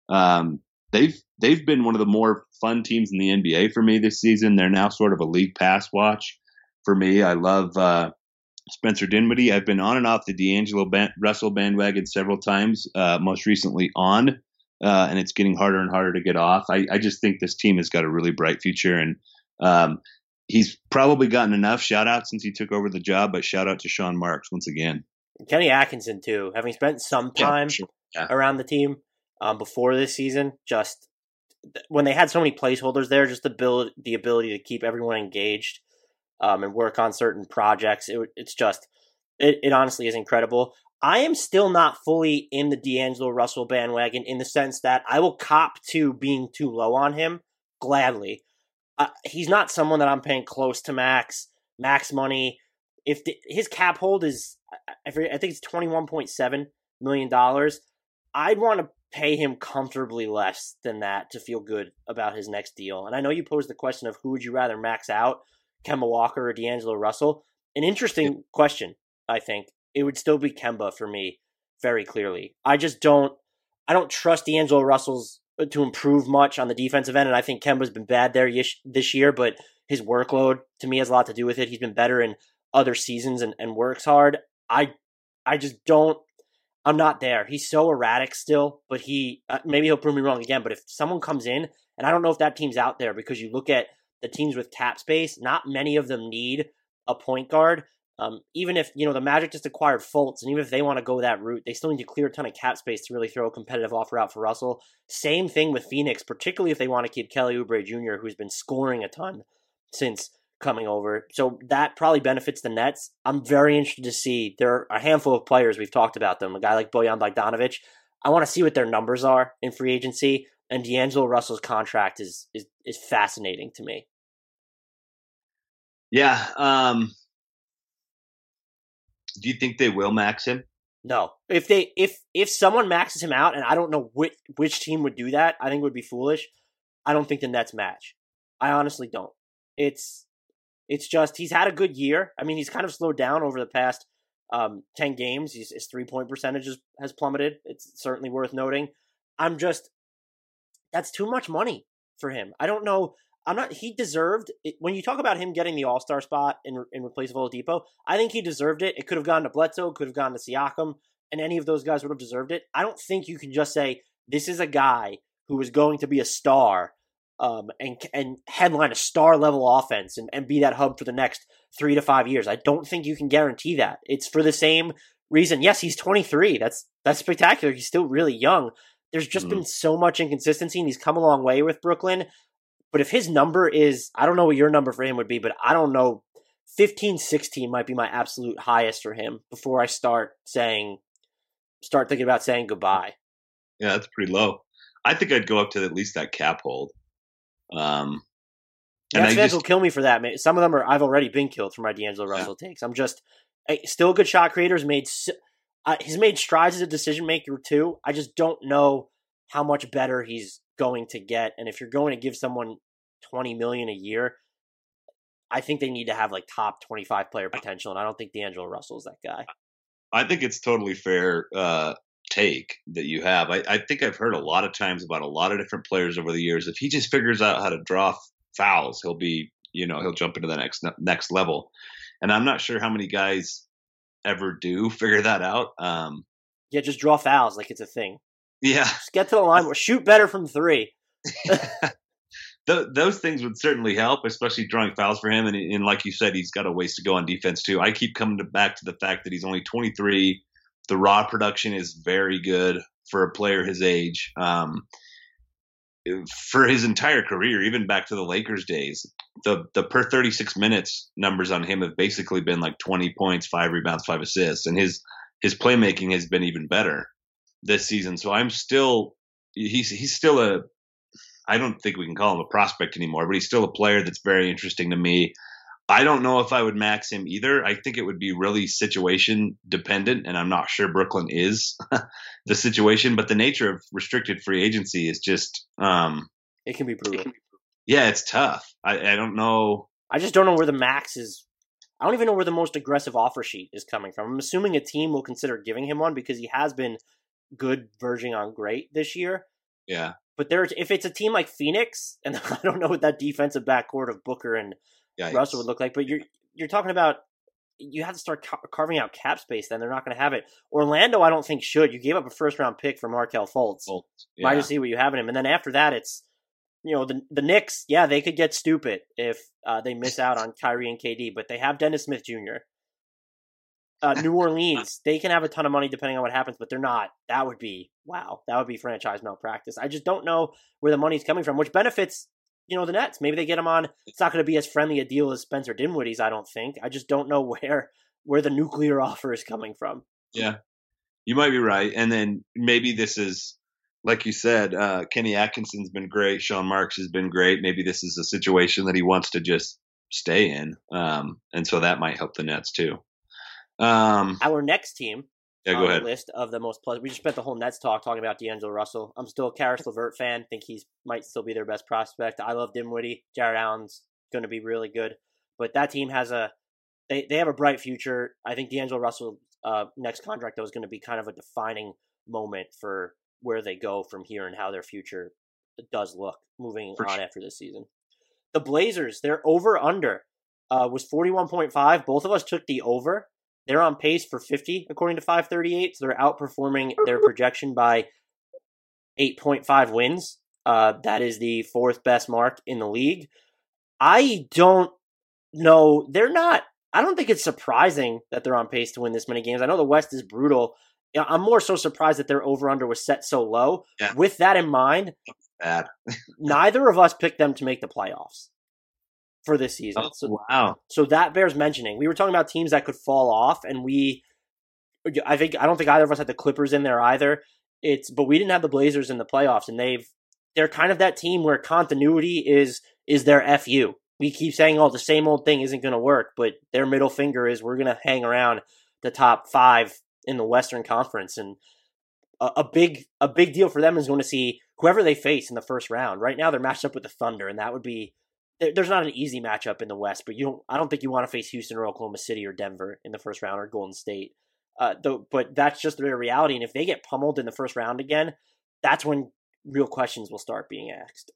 Um, they've they've been one of the more fun teams in the N B A for me this season. They're now sort of a league pass watch for me. I love uh, Spencer Dinwiddie. I've been on and off the D'Angelo band- Russell bandwagon several times, uh, most recently on, uh, and it's getting harder and harder to get off. I, I just think this team has got a really bright future, and um, he's probably gotten enough shout out since he took over the job, but shout out to Sean Marks once again. Kenny Atkinson, too, having spent some time yeah, sure. yeah. around the team um, before this season, just when they had so many placeholders there, just the ability, the ability to keep everyone engaged um, and work on certain projects, it, it's just, it, it honestly is incredible. I am still not fully in the D'Angelo Russell bandwagon in the sense that I will cop to being too low on him gladly. Uh, he's not someone that I'm paying close to max, max money. If the, his cap hold is, I, forget, I think it's twenty-one point seven million dollars, I'd want to pay him comfortably less than that to feel good about his next deal. And I know you posed the question of who would you rather max out, Kemba Walker or D'Angelo Russell? An interesting yeah. question, I think. It would still be Kemba for me, very clearly. I just don't, I don't trust D'Angelo Russell's to improve much on the defensive end, and I think Kemba's been bad there this year, but his workload, to me, has a lot to do with it. He's been better in other seasons and, and works hard. I I just don't, I'm not there. He's so erratic still, but he, uh, maybe he'll prove me wrong again, but if someone comes in, and I don't know if that team's out there, because you look at the teams with cap space, not many of them need a point guard. Um, even if, you know, the Magic just acquired Fultz, and even if they want to go that route, they still need to clear a ton of cap space to really throw a competitive offer out for Russell. Same thing with Phoenix, particularly if they want to keep Kelly Oubre Junior, who's been scoring a ton since coming over. So that probably benefits the Nets. I'm very interested to see. There are a handful of players, we've talked about them, a guy like Bojan Bogdanovic. I want to see what their numbers are in free agency, and D'Angelo Russell's contract is is, is fascinating to me. Yeah, um... do you think they will max him? No. If they if if someone maxes him out, and I don't know which which team would do that, I think it would be foolish. I don't think the Nets match. I honestly don't. It's it's just he's had a good year. I mean, he's kind of slowed down over the past um, ten games. He's, his three point percentage is, has plummeted. It's certainly worth noting. I'm just that's too much money for him. I don't know. I'm not. He deserved it. When you talk about him getting the All-Star spot in in replace of Oladipo, I think he deserved it. It could have gone to Bledsoe, could have gone to Siakam, and any of those guys would have deserved it. I don't think you can just say this is a guy who is going to be a star um, and and headline a star level offense and, and be that hub for the next three to five years. I don't think you can guarantee that. It's for the same reason. Yes, he's twenty-three. That's that's spectacular. He's still really young. There's just mm-hmm. been so much inconsistency, and he's come a long way with Brooklyn. But if his number is, I don't know what your number for him would be, but I don't know, fifteen, sixteen might be my absolute highest for him before I start saying, start thinking about saying goodbye. Yeah, that's pretty low. I think I'd go up to at least that cap hold. Um, and Nets fans will kill me for that. Man. Some of them are, I've already been killed for my D'Angelo Russell yeah. takes. I'm just, still a good shot creator. He's made, uh, he's made strides as a decision maker too. I just don't know how much better he's going to get, and if you're going to give someone twenty million dollars a year, I think they need to have like top twenty-five player potential, and I don't think D'Angelo Russell is that guy. I think it's totally fair uh, take that you have. I, I think I've heard a lot of times about a lot of different players over the years. If he just figures out how to draw fouls, he'll be, you know, he'll jump into the next next level. And I'm not sure how many guys ever do figure that out. Um, yeah, just draw fouls like it's a thing. Yeah. Just get to the line. Shoot better from three. Th- those things would certainly help, especially drawing fouls for him. And, and like you said, he's got a ways to go on defense too. I keep coming to back to the fact that he's only twenty-three. The raw production is very good for a player his age. Um, for his entire career, even back to the Lakers days, the the per thirty-six minutes numbers on him have basically been like twenty points, five rebounds, five assists, and his his playmaking has been even better this season. So I'm still he's he's still a I don't think we can call him a prospect anymore, but he's still a player that's very interesting to me. I don't know if I would max him either. I think it would be really situation dependent, and I'm not sure Brooklyn is the situation. But the nature of restricted free agency is just um, it can be brutal. Yeah, it's tough. I, I don't know. I just don't know where the max is. I don't even know where the most aggressive offer sheet is coming from. I'm assuming a team will consider giving him one because he has been good, verging on great this year. Yeah. But there's if it's a team like Phoenix, and I don't know what that defensive backcourt of Booker and Yikes. Russell would look like, but you're you're talking about you have to start ca- carving out cap space. Then they're not going to have it. Orlando, I don't think should. You gave up a first round pick for Markelle Fultz. Fultz. Yeah. Might just see what you have in him, and then after that, it's you know the the Knicks. Yeah, they could get stupid if uh, they miss out on Kyrie and K D, but they have Dennis Smith Junior Uh, New Orleans, they can have a ton of money depending on what happens, but they're not. That would be wow. That would be franchise malpractice. I just don't know where the money's coming from, which benefits. You know, the Nets. Maybe they get him on. It's not going to be as friendly a deal as Spencer Dinwiddie's, I don't think. I just don't know where where the nuclear offer is coming from. Yeah, you might be right. And then maybe this is, like you said, uh, Kenny Atkinson's been great. Sean Marks has been great. Maybe this is a situation that he wants to just stay in. Um, and so that might help the Nets too. Um, Our next team yeah, on go ahead. the list of the most pleasant. We just spent the whole Nets talk talking about D'Angelo Russell. I'm still a Karis LeVert fan. Think he's might still be their best prospect. I love Dinwiddie. Jared Allen's going to be really good. But that team has a they, they have a bright future. I think D'Angelo Russell's uh, next contract though is going to be kind of a defining moment for where they go from here and how their future does look moving for on sure. after this season. The Blazers, their over under uh, was forty-one point five. Both of us took the over. They're on pace for fifty, according to five thirty-eight, so they're outperforming their projection by eight point five wins. Uh, that is the fourth best mark in the league. I don't know. They're not – I don't think it's surprising that they're on pace to win this many games. I know the West is brutal. I'm more so surprised that their over-under was set so low. Yeah. With that in mind, bad. neither of us picked them to make the playoffs for this season. Oh, so, wow. So that bears mentioning. We were talking about teams that could fall off, and we, I think, I don't think either of us had the Clippers in there either. It's, but we didn't have the Blazers in the playoffs, and they've, they're kind of that team where continuity is is their F U. We keep saying, oh, the same old thing isn't going to work, but their middle finger is we're going to hang around the top five in the Western Conference, and a, a big a big deal for them is going to see whoever they face in the first round. Right now, they're matched up with the Thunder, and that would be. There's not an easy matchup in the West, but you don't. I don't think you want to face Houston or Oklahoma City or Denver in the first round or Golden State. Uh, though, but that's just their reality. And if they get pummeled in the first round again, that's when real questions will start being asked.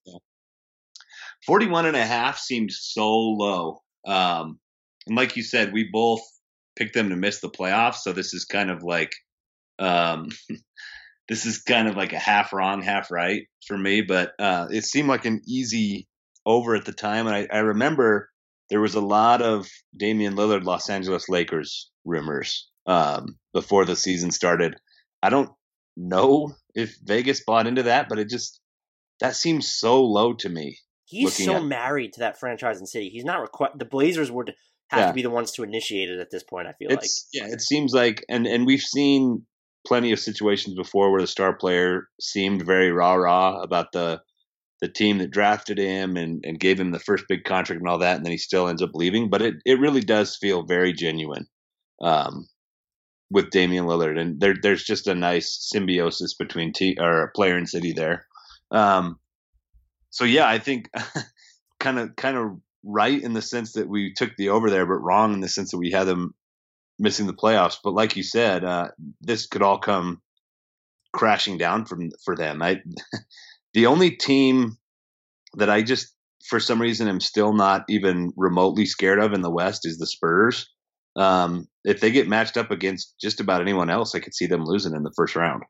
forty-one and a half seems so low. Um, and like you said, we both picked them to miss the playoffs. So this is kind of like, um, this is kind of like a half wrong, half right for me. But uh, it seemed like an easy over at the time. And I, I remember there was a lot of Damian Lillard, Los Angeles Lakers rumors um, before the season started. I don't know if Vegas bought into that, but it just, that seems so low to me. He's so at, married to that franchise in city. He's not requ- the Blazers would have yeah. to be the ones to initiate it at this point, I feel it's, like. Yeah, it seems like, and, and we've seen plenty of situations before where the star player seemed very rah-rah about the the team that drafted him and, and gave him the first big contract and all that, and then he still ends up leaving. But it, it really does feel very genuine um, with Damian Lillard. And there there's just a nice symbiosis between te- or player and city there. Um, so, yeah, I think kind of kind of right in the sense that we took the over there, but wrong in the sense that we had them missing the playoffs. But like you said, uh, this could all come crashing down from for them. I The only team that I just, for some reason, am still not even remotely scared of in the West is the Spurs. Um, if they get matched up against just about anyone else, I could see them losing in the first round.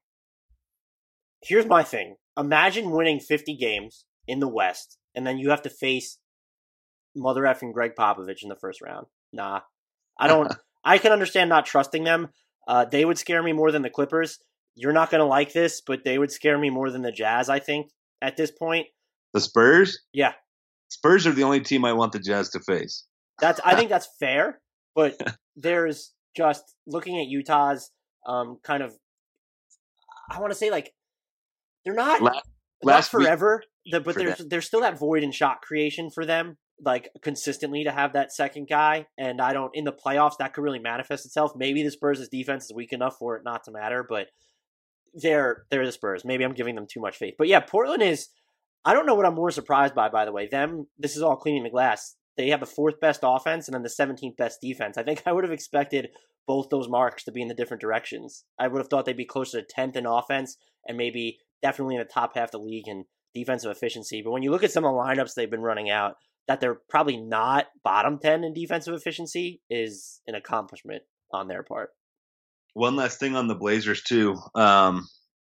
Here's my thing. Imagine winning fifty games in the West, and then you have to face mother effing Greg Popovich in the first round. Nah. I don't – I can understand not trusting them. Uh, they would scare me more than the Clippers. You're not going to like this, but they would scare me more than the Jazz, I think. at this point. The Spurs? Yeah. Spurs are the only team I want the Jazz to face. That's I think that's fair, but there's just looking at Utah's um, kind of, I want to say like they're not last, not last forever, the, but for there's them. there's still that void in shot creation for them, like consistently to have that second guy. And I don't in the playoffs that could really manifest itself. Maybe the Spurs' defense is weak enough for it not to matter, but they're they're the Spurs. Maybe I'm giving them too much faith. But yeah, Portland is. I don't know what I'm more surprised by. By the way, them. This is all cleaning the glass. They have the fourth best offense and then the seventeenth best defense. I think I would have expected both those marks to be in the different directions. I would have thought they'd be closer to tenth in offense and maybe definitely in the top half of the league in defensive efficiency. But when you look at some of the lineups they've been running out, that they're probably not bottom ten in defensive efficiency is an accomplishment on their part. One last thing on the Blazers too. Um,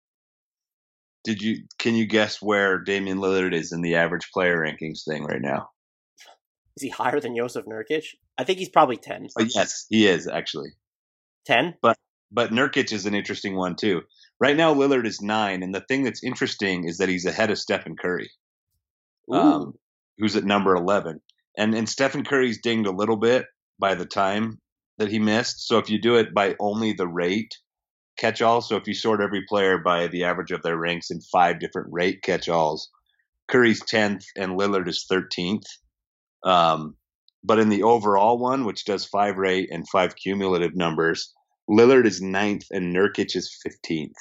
did you can you guess where Damian Lillard is in the average player rankings thing right now? Is he higher than Josef Nurkic? I think he's probably ten. Oh, yes, he is actually ten. But but Nurkic is an interesting one too. Right now, Lillard is nine, and the thing that's interesting is that he's ahead of Stephen Curry, um, who's at number eleven. And and Stephen Curry's dinged a little bit by the time that he missed. So if you do it by only the rate catch-all, so if you sort every player by the average of their ranks in five different rate catch-alls, Curry's tenth and Lillard is thirteenth. Um, but in the overall one, which does five rate and five cumulative numbers, Lillard is ninth and Nurkic is fifteenth.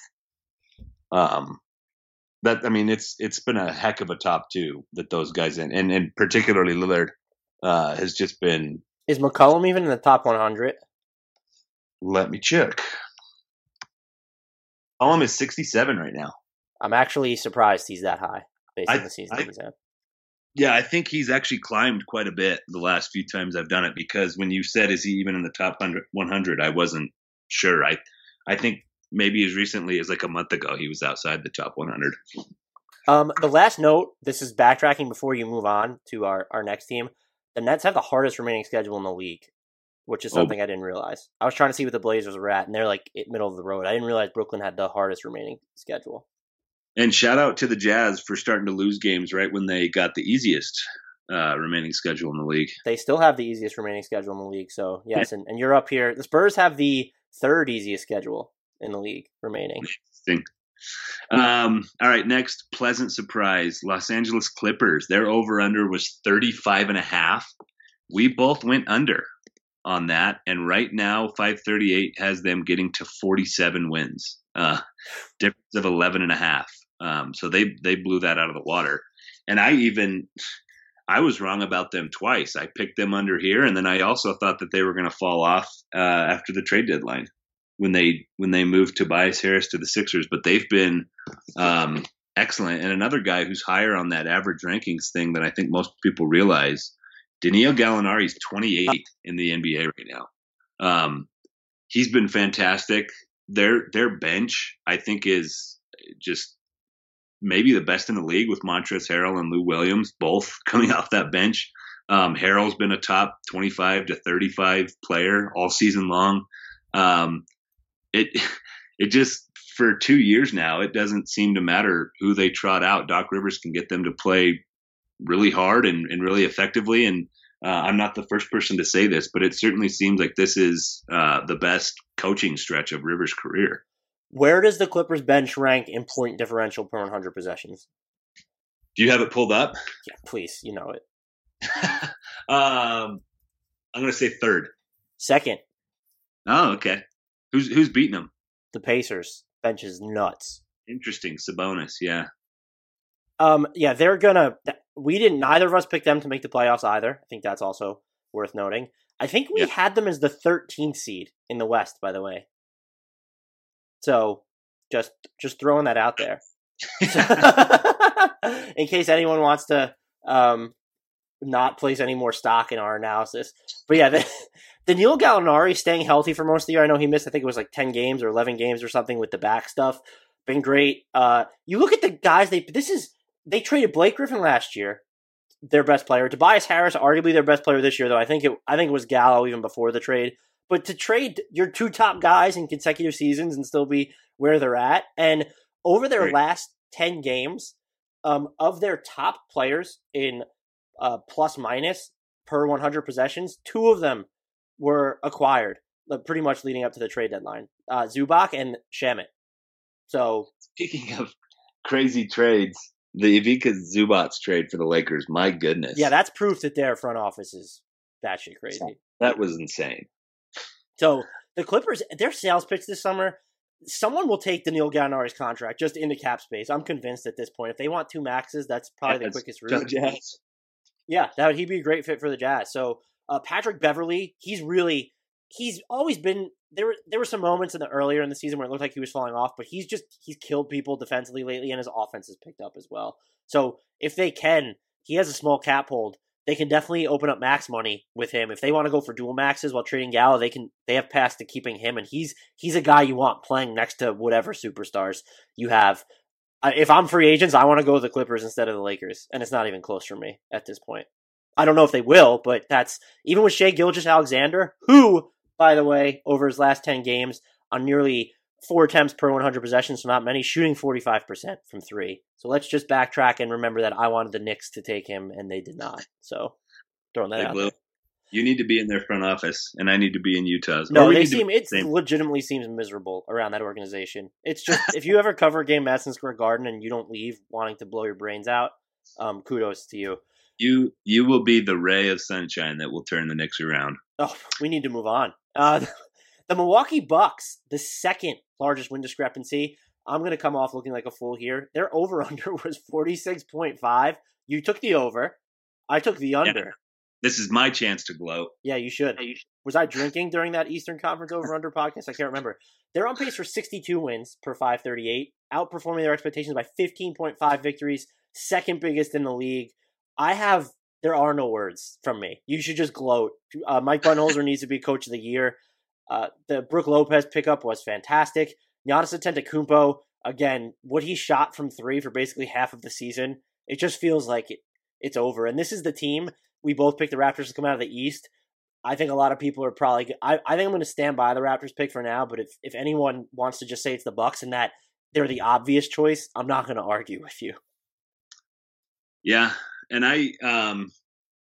Um, that I mean, it's it's been a heck of a top two that those guys in, and and particularly Lillard uh, has just been. Is McCollum even in the top one hundred? Let me check. McCollum is sixty-seven right now. I'm actually surprised he's that high based I, on the season I, he's had. Yeah, I think he's actually climbed quite a bit the last few times I've done it, because when you said, is he even in the top one hundred, I wasn't sure. I I think maybe as recently as like a month ago, he was outside the top one hundred. Um, the last note, this is backtracking before you move on to our, our next team. The Nets have the hardest remaining schedule in the league, which is something oh. I didn't realize. I was trying to see what the Blazers were at, and they're like middle of the road. I didn't realize Brooklyn had the hardest remaining schedule. And shout out to the Jazz for starting to lose games right when they got the easiest uh, remaining schedule in the league. They still have the easiest remaining schedule in the league. So, yes, and, and you're up here. The Spurs have the third easiest schedule in the league remaining. Interesting. Um, all right, next, pleasant surprise. Los Angeles Clippers. Their over-under was thirty-five and a half. We both went under on that, and right now five thirty-eight has them getting to forty-seven wins. Uh, difference of eleven and a half. Um, so they, they blew that out of the water. And I even, I was wrong about them twice. I picked them under here. And then I also thought that they were going to fall off, uh, after the trade deadline when they, when they moved Tobias Harris to the Sixers, but they've been, um, excellent. And another guy who's higher on that average rankings thing than I think most people realize, Danilo Gallinari is twenty-eighth in the N B A right now. Um, he's been fantastic. Their, their bench, I think, is just maybe the best in the league, with Montrezl Harrell and Lou Williams both coming off that bench. Um, Harrell's been a top twenty-five to thirty-five player all season long. Um, it it just, for two years now, it doesn't seem to matter who they trot out. Doc Rivers can get them to play really hard and, and really effectively. And uh, I'm not the first person to say this, but it certainly seems like this is uh, the best coaching stretch of Rivers' career. Where does the Clippers bench rank in point differential per one hundred possessions? Do you have it pulled up? Yeah, please. You know it. um, I'm going to say third. Second. Oh, okay. Who's who's beating them? The Pacers. Bench is nuts. Interesting. Sabonis, yeah. Um, yeah, they're gonna. We didn't. Neither of us picked them to make the playoffs either. I think that's also worth noting. I think we yeah. had them as the thirteenth seed in the West, by the way. So, just just throwing that out there, in case anyone wants to um, not place any more stock in our analysis. But yeah, the, Danilo Gallinari staying healthy for most of the year. I know he missed, I think it was like ten games or eleven games or something with the back stuff. Been great. Uh, you look at the guys. They this is they traded Blake Griffin last year, their best player. Tobias Harris, arguably their best player this year, though. I think it I think it was Gallo even before the trade. But to trade your two top guys in consecutive seasons and still be where they're at, and over their right. last ten games, Um, of their top players in uh, plus minus per one hundred possessions, two of them were acquired, pretty much leading up to the trade deadline. Uh, Zubac and Shamet. So speaking of crazy trades, the Ivica Zubac trade for the Lakers, my goodness. Yeah, that's proof that their front office is batshit crazy. That was insane. So the Clippers, their sales pitch this summer, someone will take Danilo Gallinari's contract just into cap space. I'm convinced at this point. If they want two maxes, that's probably yeah, the quickest route. Jazz. Yeah, that would he'd be a great fit for the Jazz. So uh, Patrick Beverley, he's really he's always been there. Were, there were some moments in the earlier in the season where it looked like he was falling off, but he's just he's killed people defensively lately, and his offense has picked up as well. So if they can, he has a small cap hold. They can definitely open up max money with him. If they want to go for dual maxes while trading Gallo, they can. They have passed to keeping him, and he's he's a guy you want playing next to whatever superstars you have. Uh, if I'm free agents, I want to go with the Clippers instead of the Lakers, and it's not even close for me at this point. I don't know if they will, but that's even with Shai Gilgeous-Alexander, who, by the way, over his last ten games on nearly four attempts per one hundred possessions, so not many, shooting forty-five percent from three. So let's just backtrack and remember that I wanted the Knicks to take him, and they did not. So throwing that hey, out Blue, there. You need to be in their front office, and I need to be in Utah's. No, they seem it legitimately seems miserable around that organization. It's just if you ever cover a game at Madison Square Garden and you don't leave wanting to blow your brains out, um, kudos to you. You you will be the ray of sunshine that will turn the Knicks around. Oh, we need to move on. Uh, the Milwaukee Bucks, the second largest win discrepancy. I'm going to come off looking like a fool here. Their over-under was forty-six point five. You took the over. I took the under. Yeah. This is my chance to gloat. Yeah, you should. Was I drinking during that Eastern Conference over-under podcast? I can't remember. They're on pace for sixty-two wins per five thirty-eight, outperforming their expectations by fifteen point five victories, second biggest in the league. I have, there are no words from me. You should just gloat. Uh, Mike Budenholzer needs to be coach of the year. Uh, the Brook Lopez pickup was fantastic. Giannis Antetokounmpo, again, what he shot from three for basically half of the season, it just feels like it, it's over. And this is the team. We both picked the Raptors to come out of the East. I think a lot of people are probably – I I think I'm going to stand by the Raptors pick for now, but if, if anyone wants to just say it's the Bucks and that they're the obvious choice, I'm not going to argue with you. Yeah, and I um,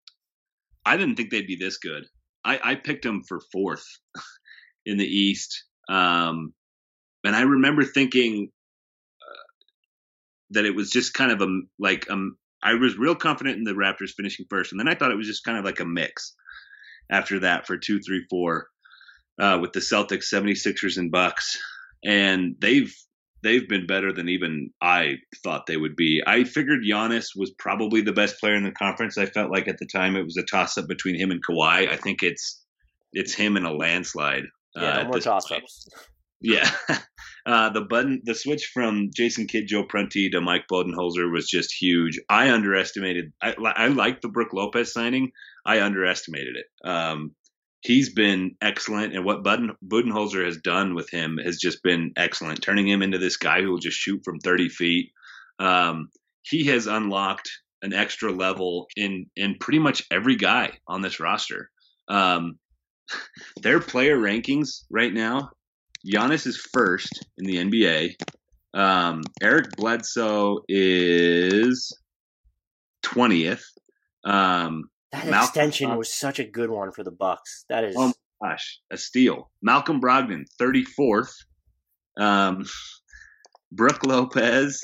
I didn't think they'd be this good. I, I picked them for fourth in the East, um, and I remember thinking uh, that it was just kind of a like um, I was real confident in the Raptors finishing first, and then I thought it was just kind of like a mix after that for two, three, four uh, with the Celtics, seventy-sixers, and Bucks, and they've they've been better than even I thought they would be. I figured Giannis was probably the best player in the conference. I felt like at the time it was a toss-up between him and Kawhi. I think it's it's him in a landslide. Yeah, no uh, more toss-ups. Yeah. uh, the button, the switch from Jason Kidd, Joe Prunty to Mike Budenholzer was just huge. I underestimated. I, I like the Brook Lopez signing. I underestimated it. Um, he's been excellent, and what Buden, Budenholzer has done with him has just been excellent, turning him into this guy who will just shoot from thirty feet. Um, he has unlocked an extra level in in pretty much every guy on this roster. Um, their player rankings right now, Giannis is first in the N B A. Um, Eric Bledsoe is twentieth. Um, that Malcolm extension Brogdon, was such a good one for the Bucks. That is, oh my gosh, a steal. Malcolm Brogdon, thirty-fourth. Um, Brook Lopez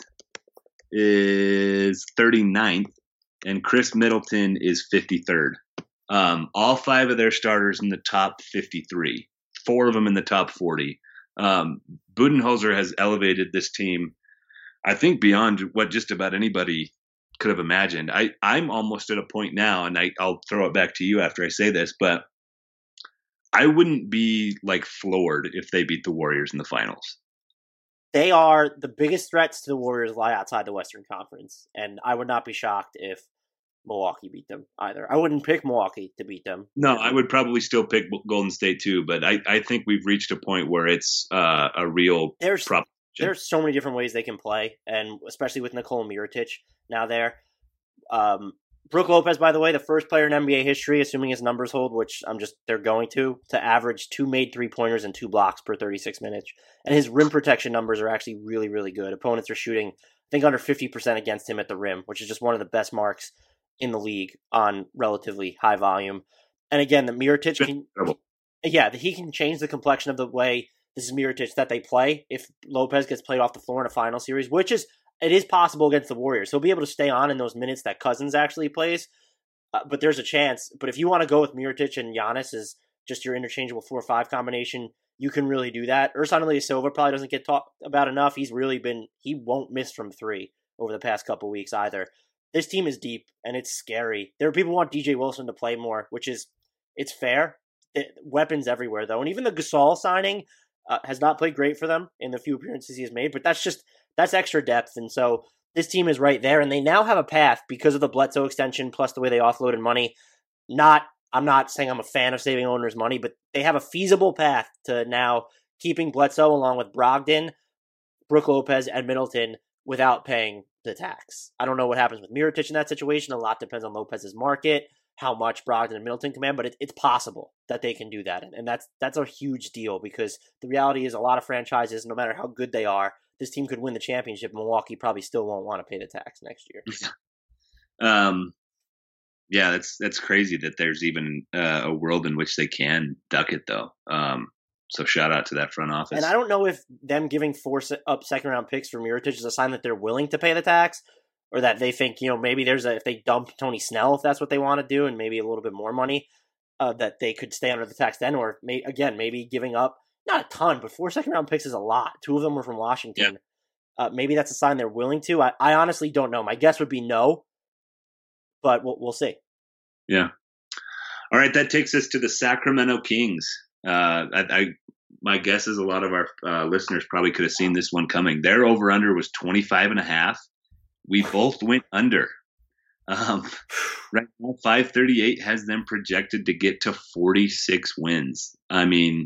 is thirty-ninth, and Chris Middleton is fifty-third. Um, all five of their starters in the top fifty-three, four of them in the top forty. Um, Budenholzer has elevated this team, I think, beyond what just about anybody could have imagined. I, I'm almost at a point now, and I, I'll throw it back to you after I say this, but I wouldn't be like floored if they beat the Warriors in the finals. They are the biggest threats to the Warriors lie outside the Western Conference, and I would not be shocked if Milwaukee beat them either. I wouldn't pick Milwaukee to beat them. No, I would probably still pick Golden State too, but I, I think we've reached a point where it's uh, a real there's, proposition. There's so many different ways they can play, and especially with Nikola Mirotic now there. Um, Brook Lopez, by the way, the first player in N B A history, assuming his numbers hold, which I'm just they're going to, to average two made three-pointers and two blocks per thirty-six minutes. And his rim protection numbers are actually really, really good. Opponents are shooting, I think under fifty percent against him at the rim, which is just one of the best marks in the league on relatively high volume. And again, the Mirotic can, yeah, he can change the complexion of the way this is Mirotic that they play if Lopez gets played off the floor in a final series, which is, it is possible against the Warriors. He'll be able to stay on in those minutes that Cousins actually plays, uh, but there's a chance. But if you want to go with Mirotic and Giannis as just your interchangeable four or five combination, you can really do that. Ersan Ilyasova probably doesn't get talked about enough. He's really been, he won't miss from three over the past couple weeks either. This team is deep, and it's scary. There are people who want D J Wilson to play more, which is, it's fair. It, weapons everywhere, though. And even the Gasol signing uh, has not played great for them in the few appearances he has made, but that's just, that's extra depth. And so this team is right there, and they now have a path because of the Bledsoe extension plus the way they offloaded money. Not, I'm not saying I'm a fan of saving owners' money, but they have a feasible path to now keeping Bledsoe along with Brogdon, Brook Lopez, and Middleton without paying the tax. I don't know what happens with Mirotic in that situation. A lot depends on Lopez's market, how much Brogdon and Middleton command, but it, it's possible that they can do that. And, and that's that's a huge deal because the reality is a lot of franchises, no matter how good they are, this team could win the championship. Milwaukee probably still won't want to pay the tax next year. um, yeah, that's that's crazy that there's even uh, a world in which they can duck it, though. Um, so shout out to that front office. And I don't know if them giving four up second round picks for Mirotic is a sign that they're willing to pay the tax, or that they think, you know, maybe there's a, if they dump Tony Snell, if that's what they want to do, and maybe a little bit more money, uh, that they could stay under the tax then, or may, again, maybe giving up, not a ton, but four second round picks is a lot. Two of them were from Washington. Yeah. Uh, maybe that's a sign they're willing to. I, I honestly don't know. My guess would be no, but we'll, we'll see. Yeah. All right. That takes us to the Sacramento Kings. Uh, I, I my guess is a lot of our uh, listeners probably could have seen this one coming. Their over under was twenty-five and a half. We both went under. Um, right now, five thirty-eight has them projected to get to forty-six wins. I mean,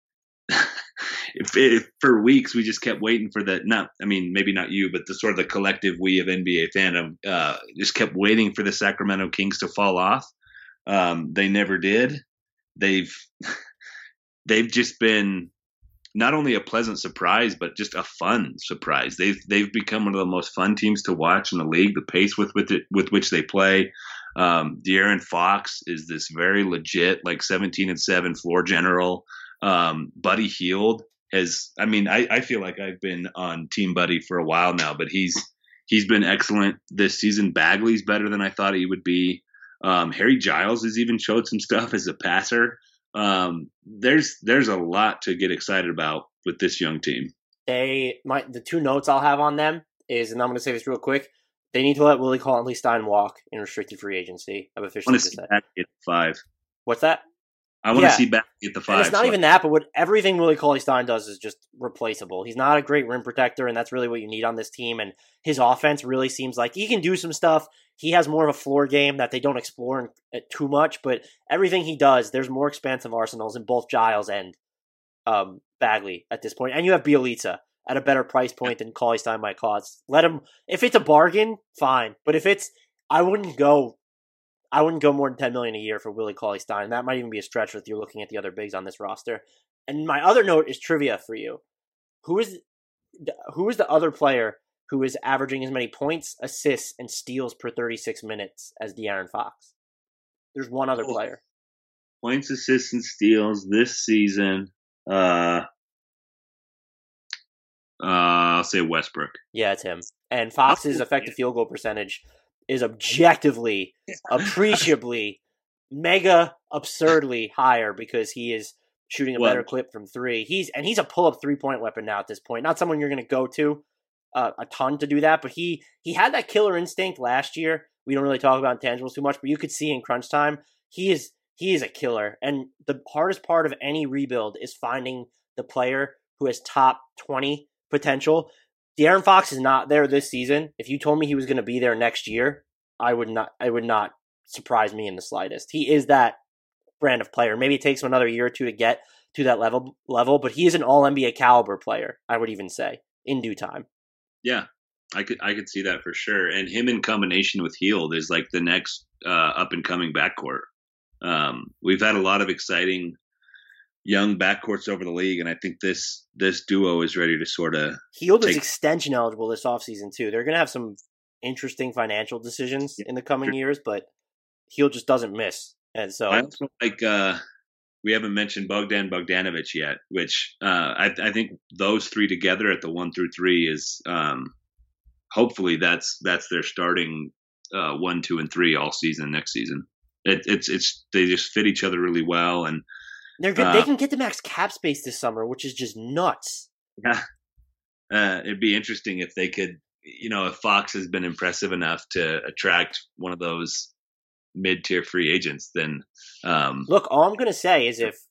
if, if for weeks we just kept waiting for the, not, I mean, maybe not you, but the sort of the collective we of N B A fandom uh, just kept waiting for the Sacramento Kings to fall off. Um, they never did. They've they've just been not only a pleasant surprise, but just a fun surprise. They've they've become one of the most fun teams to watch in the league. The pace with with it, with which they play. Um, De'Aaron Fox is this very legit, like seventeen and seven floor general. Um, Buddy Hield has, I mean, I, I feel like I've been on Team Buddy for a while now, but he's he's been excellent this season. Bagley's better than I thought he would be. Um, Harry Giles has even showed some stuff as a passer. Um, there's there's a lot to get excited about with this young team. They my the two notes I'll have on them is, and I'm going to say this real quick, they need to let Willie Cauley-Stein walk in restricted free agency. I've officially decided. At five. What's that? I want yeah. to see back at the five. And it's not so. even that, but what everything Willie Cauley-Stein does is just replaceable. He's not a great rim protector, and that's really what you need on this team. And his offense really seems like he can do some stuff. He has more of a floor game that they don't explore too much, but everything he does, there's more expansive arsenals in both Giles and um, Bagley at this point. And you have Bielitsa at a better price point than Cauley-Stein might cost. Let him, if it's a bargain, fine. But if it's, I wouldn't go. I wouldn't go more than ten million dollars a year for Willie Cauley-Stein. That might even be a stretch if you're looking at the other bigs on this roster. And my other note is trivia for you. Who is who is the other player who is averaging as many points, assists, and steals per thirty-six minutes as De'Aaron Fox? There's one other oh, player. Points, assists, and steals this season. Uh, uh, I'll say Westbrook. Yeah, it's him. And Fox's effective field goal percentage is objectively, appreciably, mega absurdly higher because he is shooting a well, better clip from three. He's and he's a pull-up three-point weapon now at this point. Not someone you're going to go to uh, a ton to do that, but he he had that killer instinct last year. We don't really talk about intangibles too much, but you could see in crunch time, he is he is a killer. And the hardest part of any rebuild is finding the player who has top twenty potential. De'Aaron Fox is not there this season. If you told me he was going to be there next year, I would not. I would not surprise me in the slightest. He is that brand of player. Maybe it takes him another year or two to get to that level. Level, but he is an All N B A caliber player. I would even say in due time. Yeah, I could. I could see that for sure. And him in combination with Hield is like the next uh, up and coming backcourt. Um, we've had a lot of exciting young backcourts over the league, and I think this this duo is ready to sort of. Hield is take- extension eligible this offseason too. They're going to have some interesting financial decisions in the coming years, but Hield just doesn't miss, and so I also like. Uh, we haven't mentioned Bogdan Bogdanovic yet, which uh, I, I think those three together at the one through three is um, hopefully that's that's their starting uh, one, two, and three all season next season. It, it's it's they just fit each other really well, and they're good. Uh, they can get the max cap space this summer, which is just nuts. yeah, uh, it'd be interesting if they could, you know, if Fox has been impressive enough to attract one of those mid-tier free agents, then um, look, all I'm going to say is if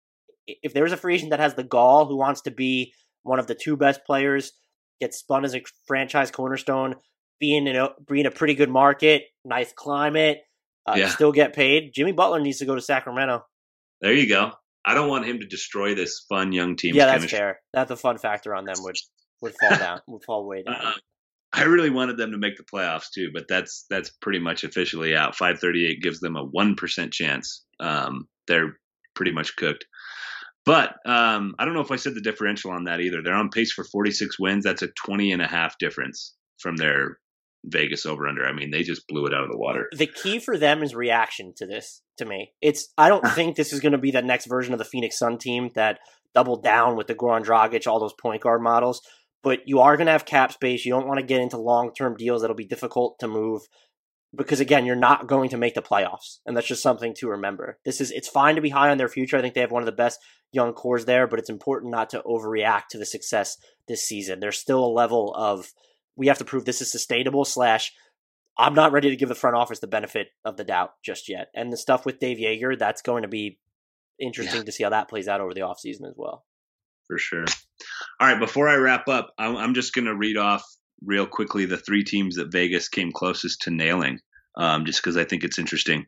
if there's a free agent that has the gall who wants to be one of the two best players, get spun as a franchise cornerstone, be in a, be in a pretty good market, nice climate, uh, Yeah. still get paid, Jimmy Butler needs to go to Sacramento. there you go. I don't want him to destroy this fun young team. Yeah, that's fair. That's a fun factor on them would would fall down, would fall way down. Uh, I really wanted them to make the playoffs too, but that's that's pretty much officially out. five thirty-eight gives them a one percent chance. Um, they're pretty much cooked. But um, I don't know if I said the differential on that either. They're on pace for forty-six wins. That's a twenty and a half difference from their Vegas over-under. I mean, they just blew it out of the water. The key for them is reaction to this, to me. It's I don't think this is going to be the next version of the Phoenix Sun team that doubled down with the Goran Dragic, all those point guard models. But you are going to have cap space. You don't want to get into long-term deals that'll be difficult to move because, again, you're not going to make the playoffs. And that's just something to remember. This is It's fine to be high on their future. I think they have one of the best young cores there, but it's important not to overreact to the success this season. There's still a level of we have to prove this is sustainable slash I'm not ready to give the front office the benefit of the doubt just yet. And the stuff with Dave Yeager, that's going to be interesting Yeah. to see how that plays out over the offseason as well. For sure. All right, before I wrap up, I'm, I'm just going to read off real quickly the three teams that Vegas came closest to nailing, um, just because I think it's interesting.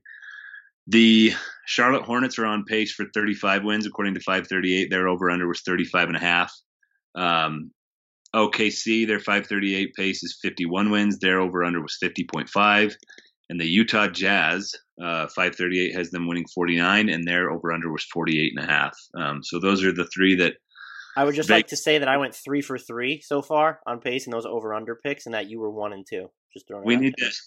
The Charlotte Hornets are on pace for thirty-five wins, according to five thirty-eight. Their over-under was thirty-five and a half. Um, O K C, their five thirty-eight pace is fifty-one wins. Their over-under was fifty point five. And the Utah Jazz, uh, five thirty-eight has them winning forty-nine, and their over-under was forty-eight and a half. Um, so those are the three that I would just Ve- like to say that I went three for three so far on pace in those over-under picks and that you were one and two. Just throwing it we out need there. to.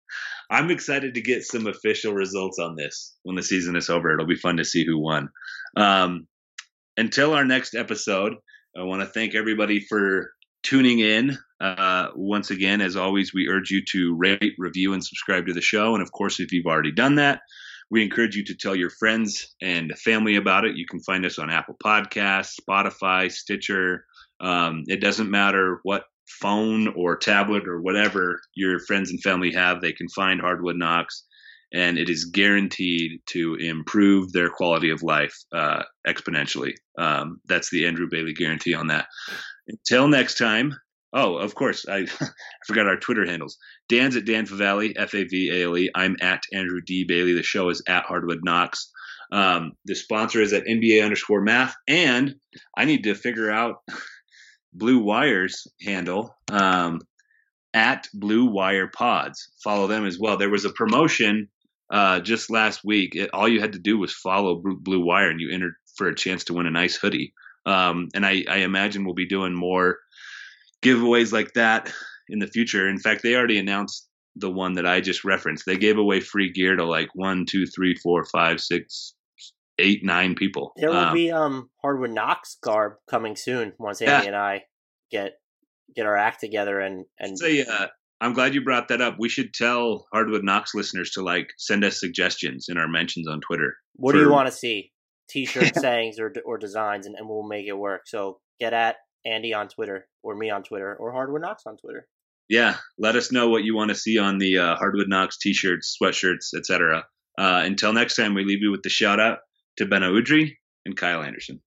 I'm excited to get some official results on this when the season is over. It'll be fun to see who won. Um, until our next episode, I want to thank everybody for tuning in. Uh, once again, as always, we urge you to rate, review, and subscribe to the show. And of course, if you've already done that, we encourage you to tell your friends and family about it. You can find us on Apple Podcasts, Spotify, Stitcher. Um, it doesn't matter what phone or tablet or whatever your friends and family have, they can find Hardwood Knocks, and it is guaranteed to improve their quality of life uh, exponentially. Um, that's the Andrew Bailey guarantee on that. Until next time. Oh, of course, I, I forgot our Twitter handles. Dan's at Dan Favale, F A V A L E. I'm at Andrew D. Bailey. The show is at Hardwood Knocks. Um, the sponsor is at N B A underscore math. And I need to figure out Blue Wire's handle, um, at Blue Wire Pods. Follow them as well. There was a promotion uh, just last week. It, all you had to do was follow Blue Wire, and you entered for a chance to win a nice hoodie. Um, and I, I imagine we'll be doing more giveaways like that in the future. In fact, they already announced the one that I just referenced. They gave away free gear to like one, two, three, four, five, six, eight, nine people. There will um, be um Hardwood Knocks garb coming soon once Yeah. Andy and I get get our act together and and say, uh, I'm glad you brought that up. We should tell Hardwood Knocks listeners to like send us suggestions in our mentions on Twitter. what do for- you want to see? T-shirt sayings or or designs, and, and we'll make it work. So get at Andy on Twitter or me on Twitter or Hardwood Knocks on Twitter. Yeah, let us know what you want to see on the uh, Hardwood Knocks t-shirts, sweatshirts, et cetera. Uh, until next time, we leave you with the shout out to Beno Udrih and Kyle Anderson.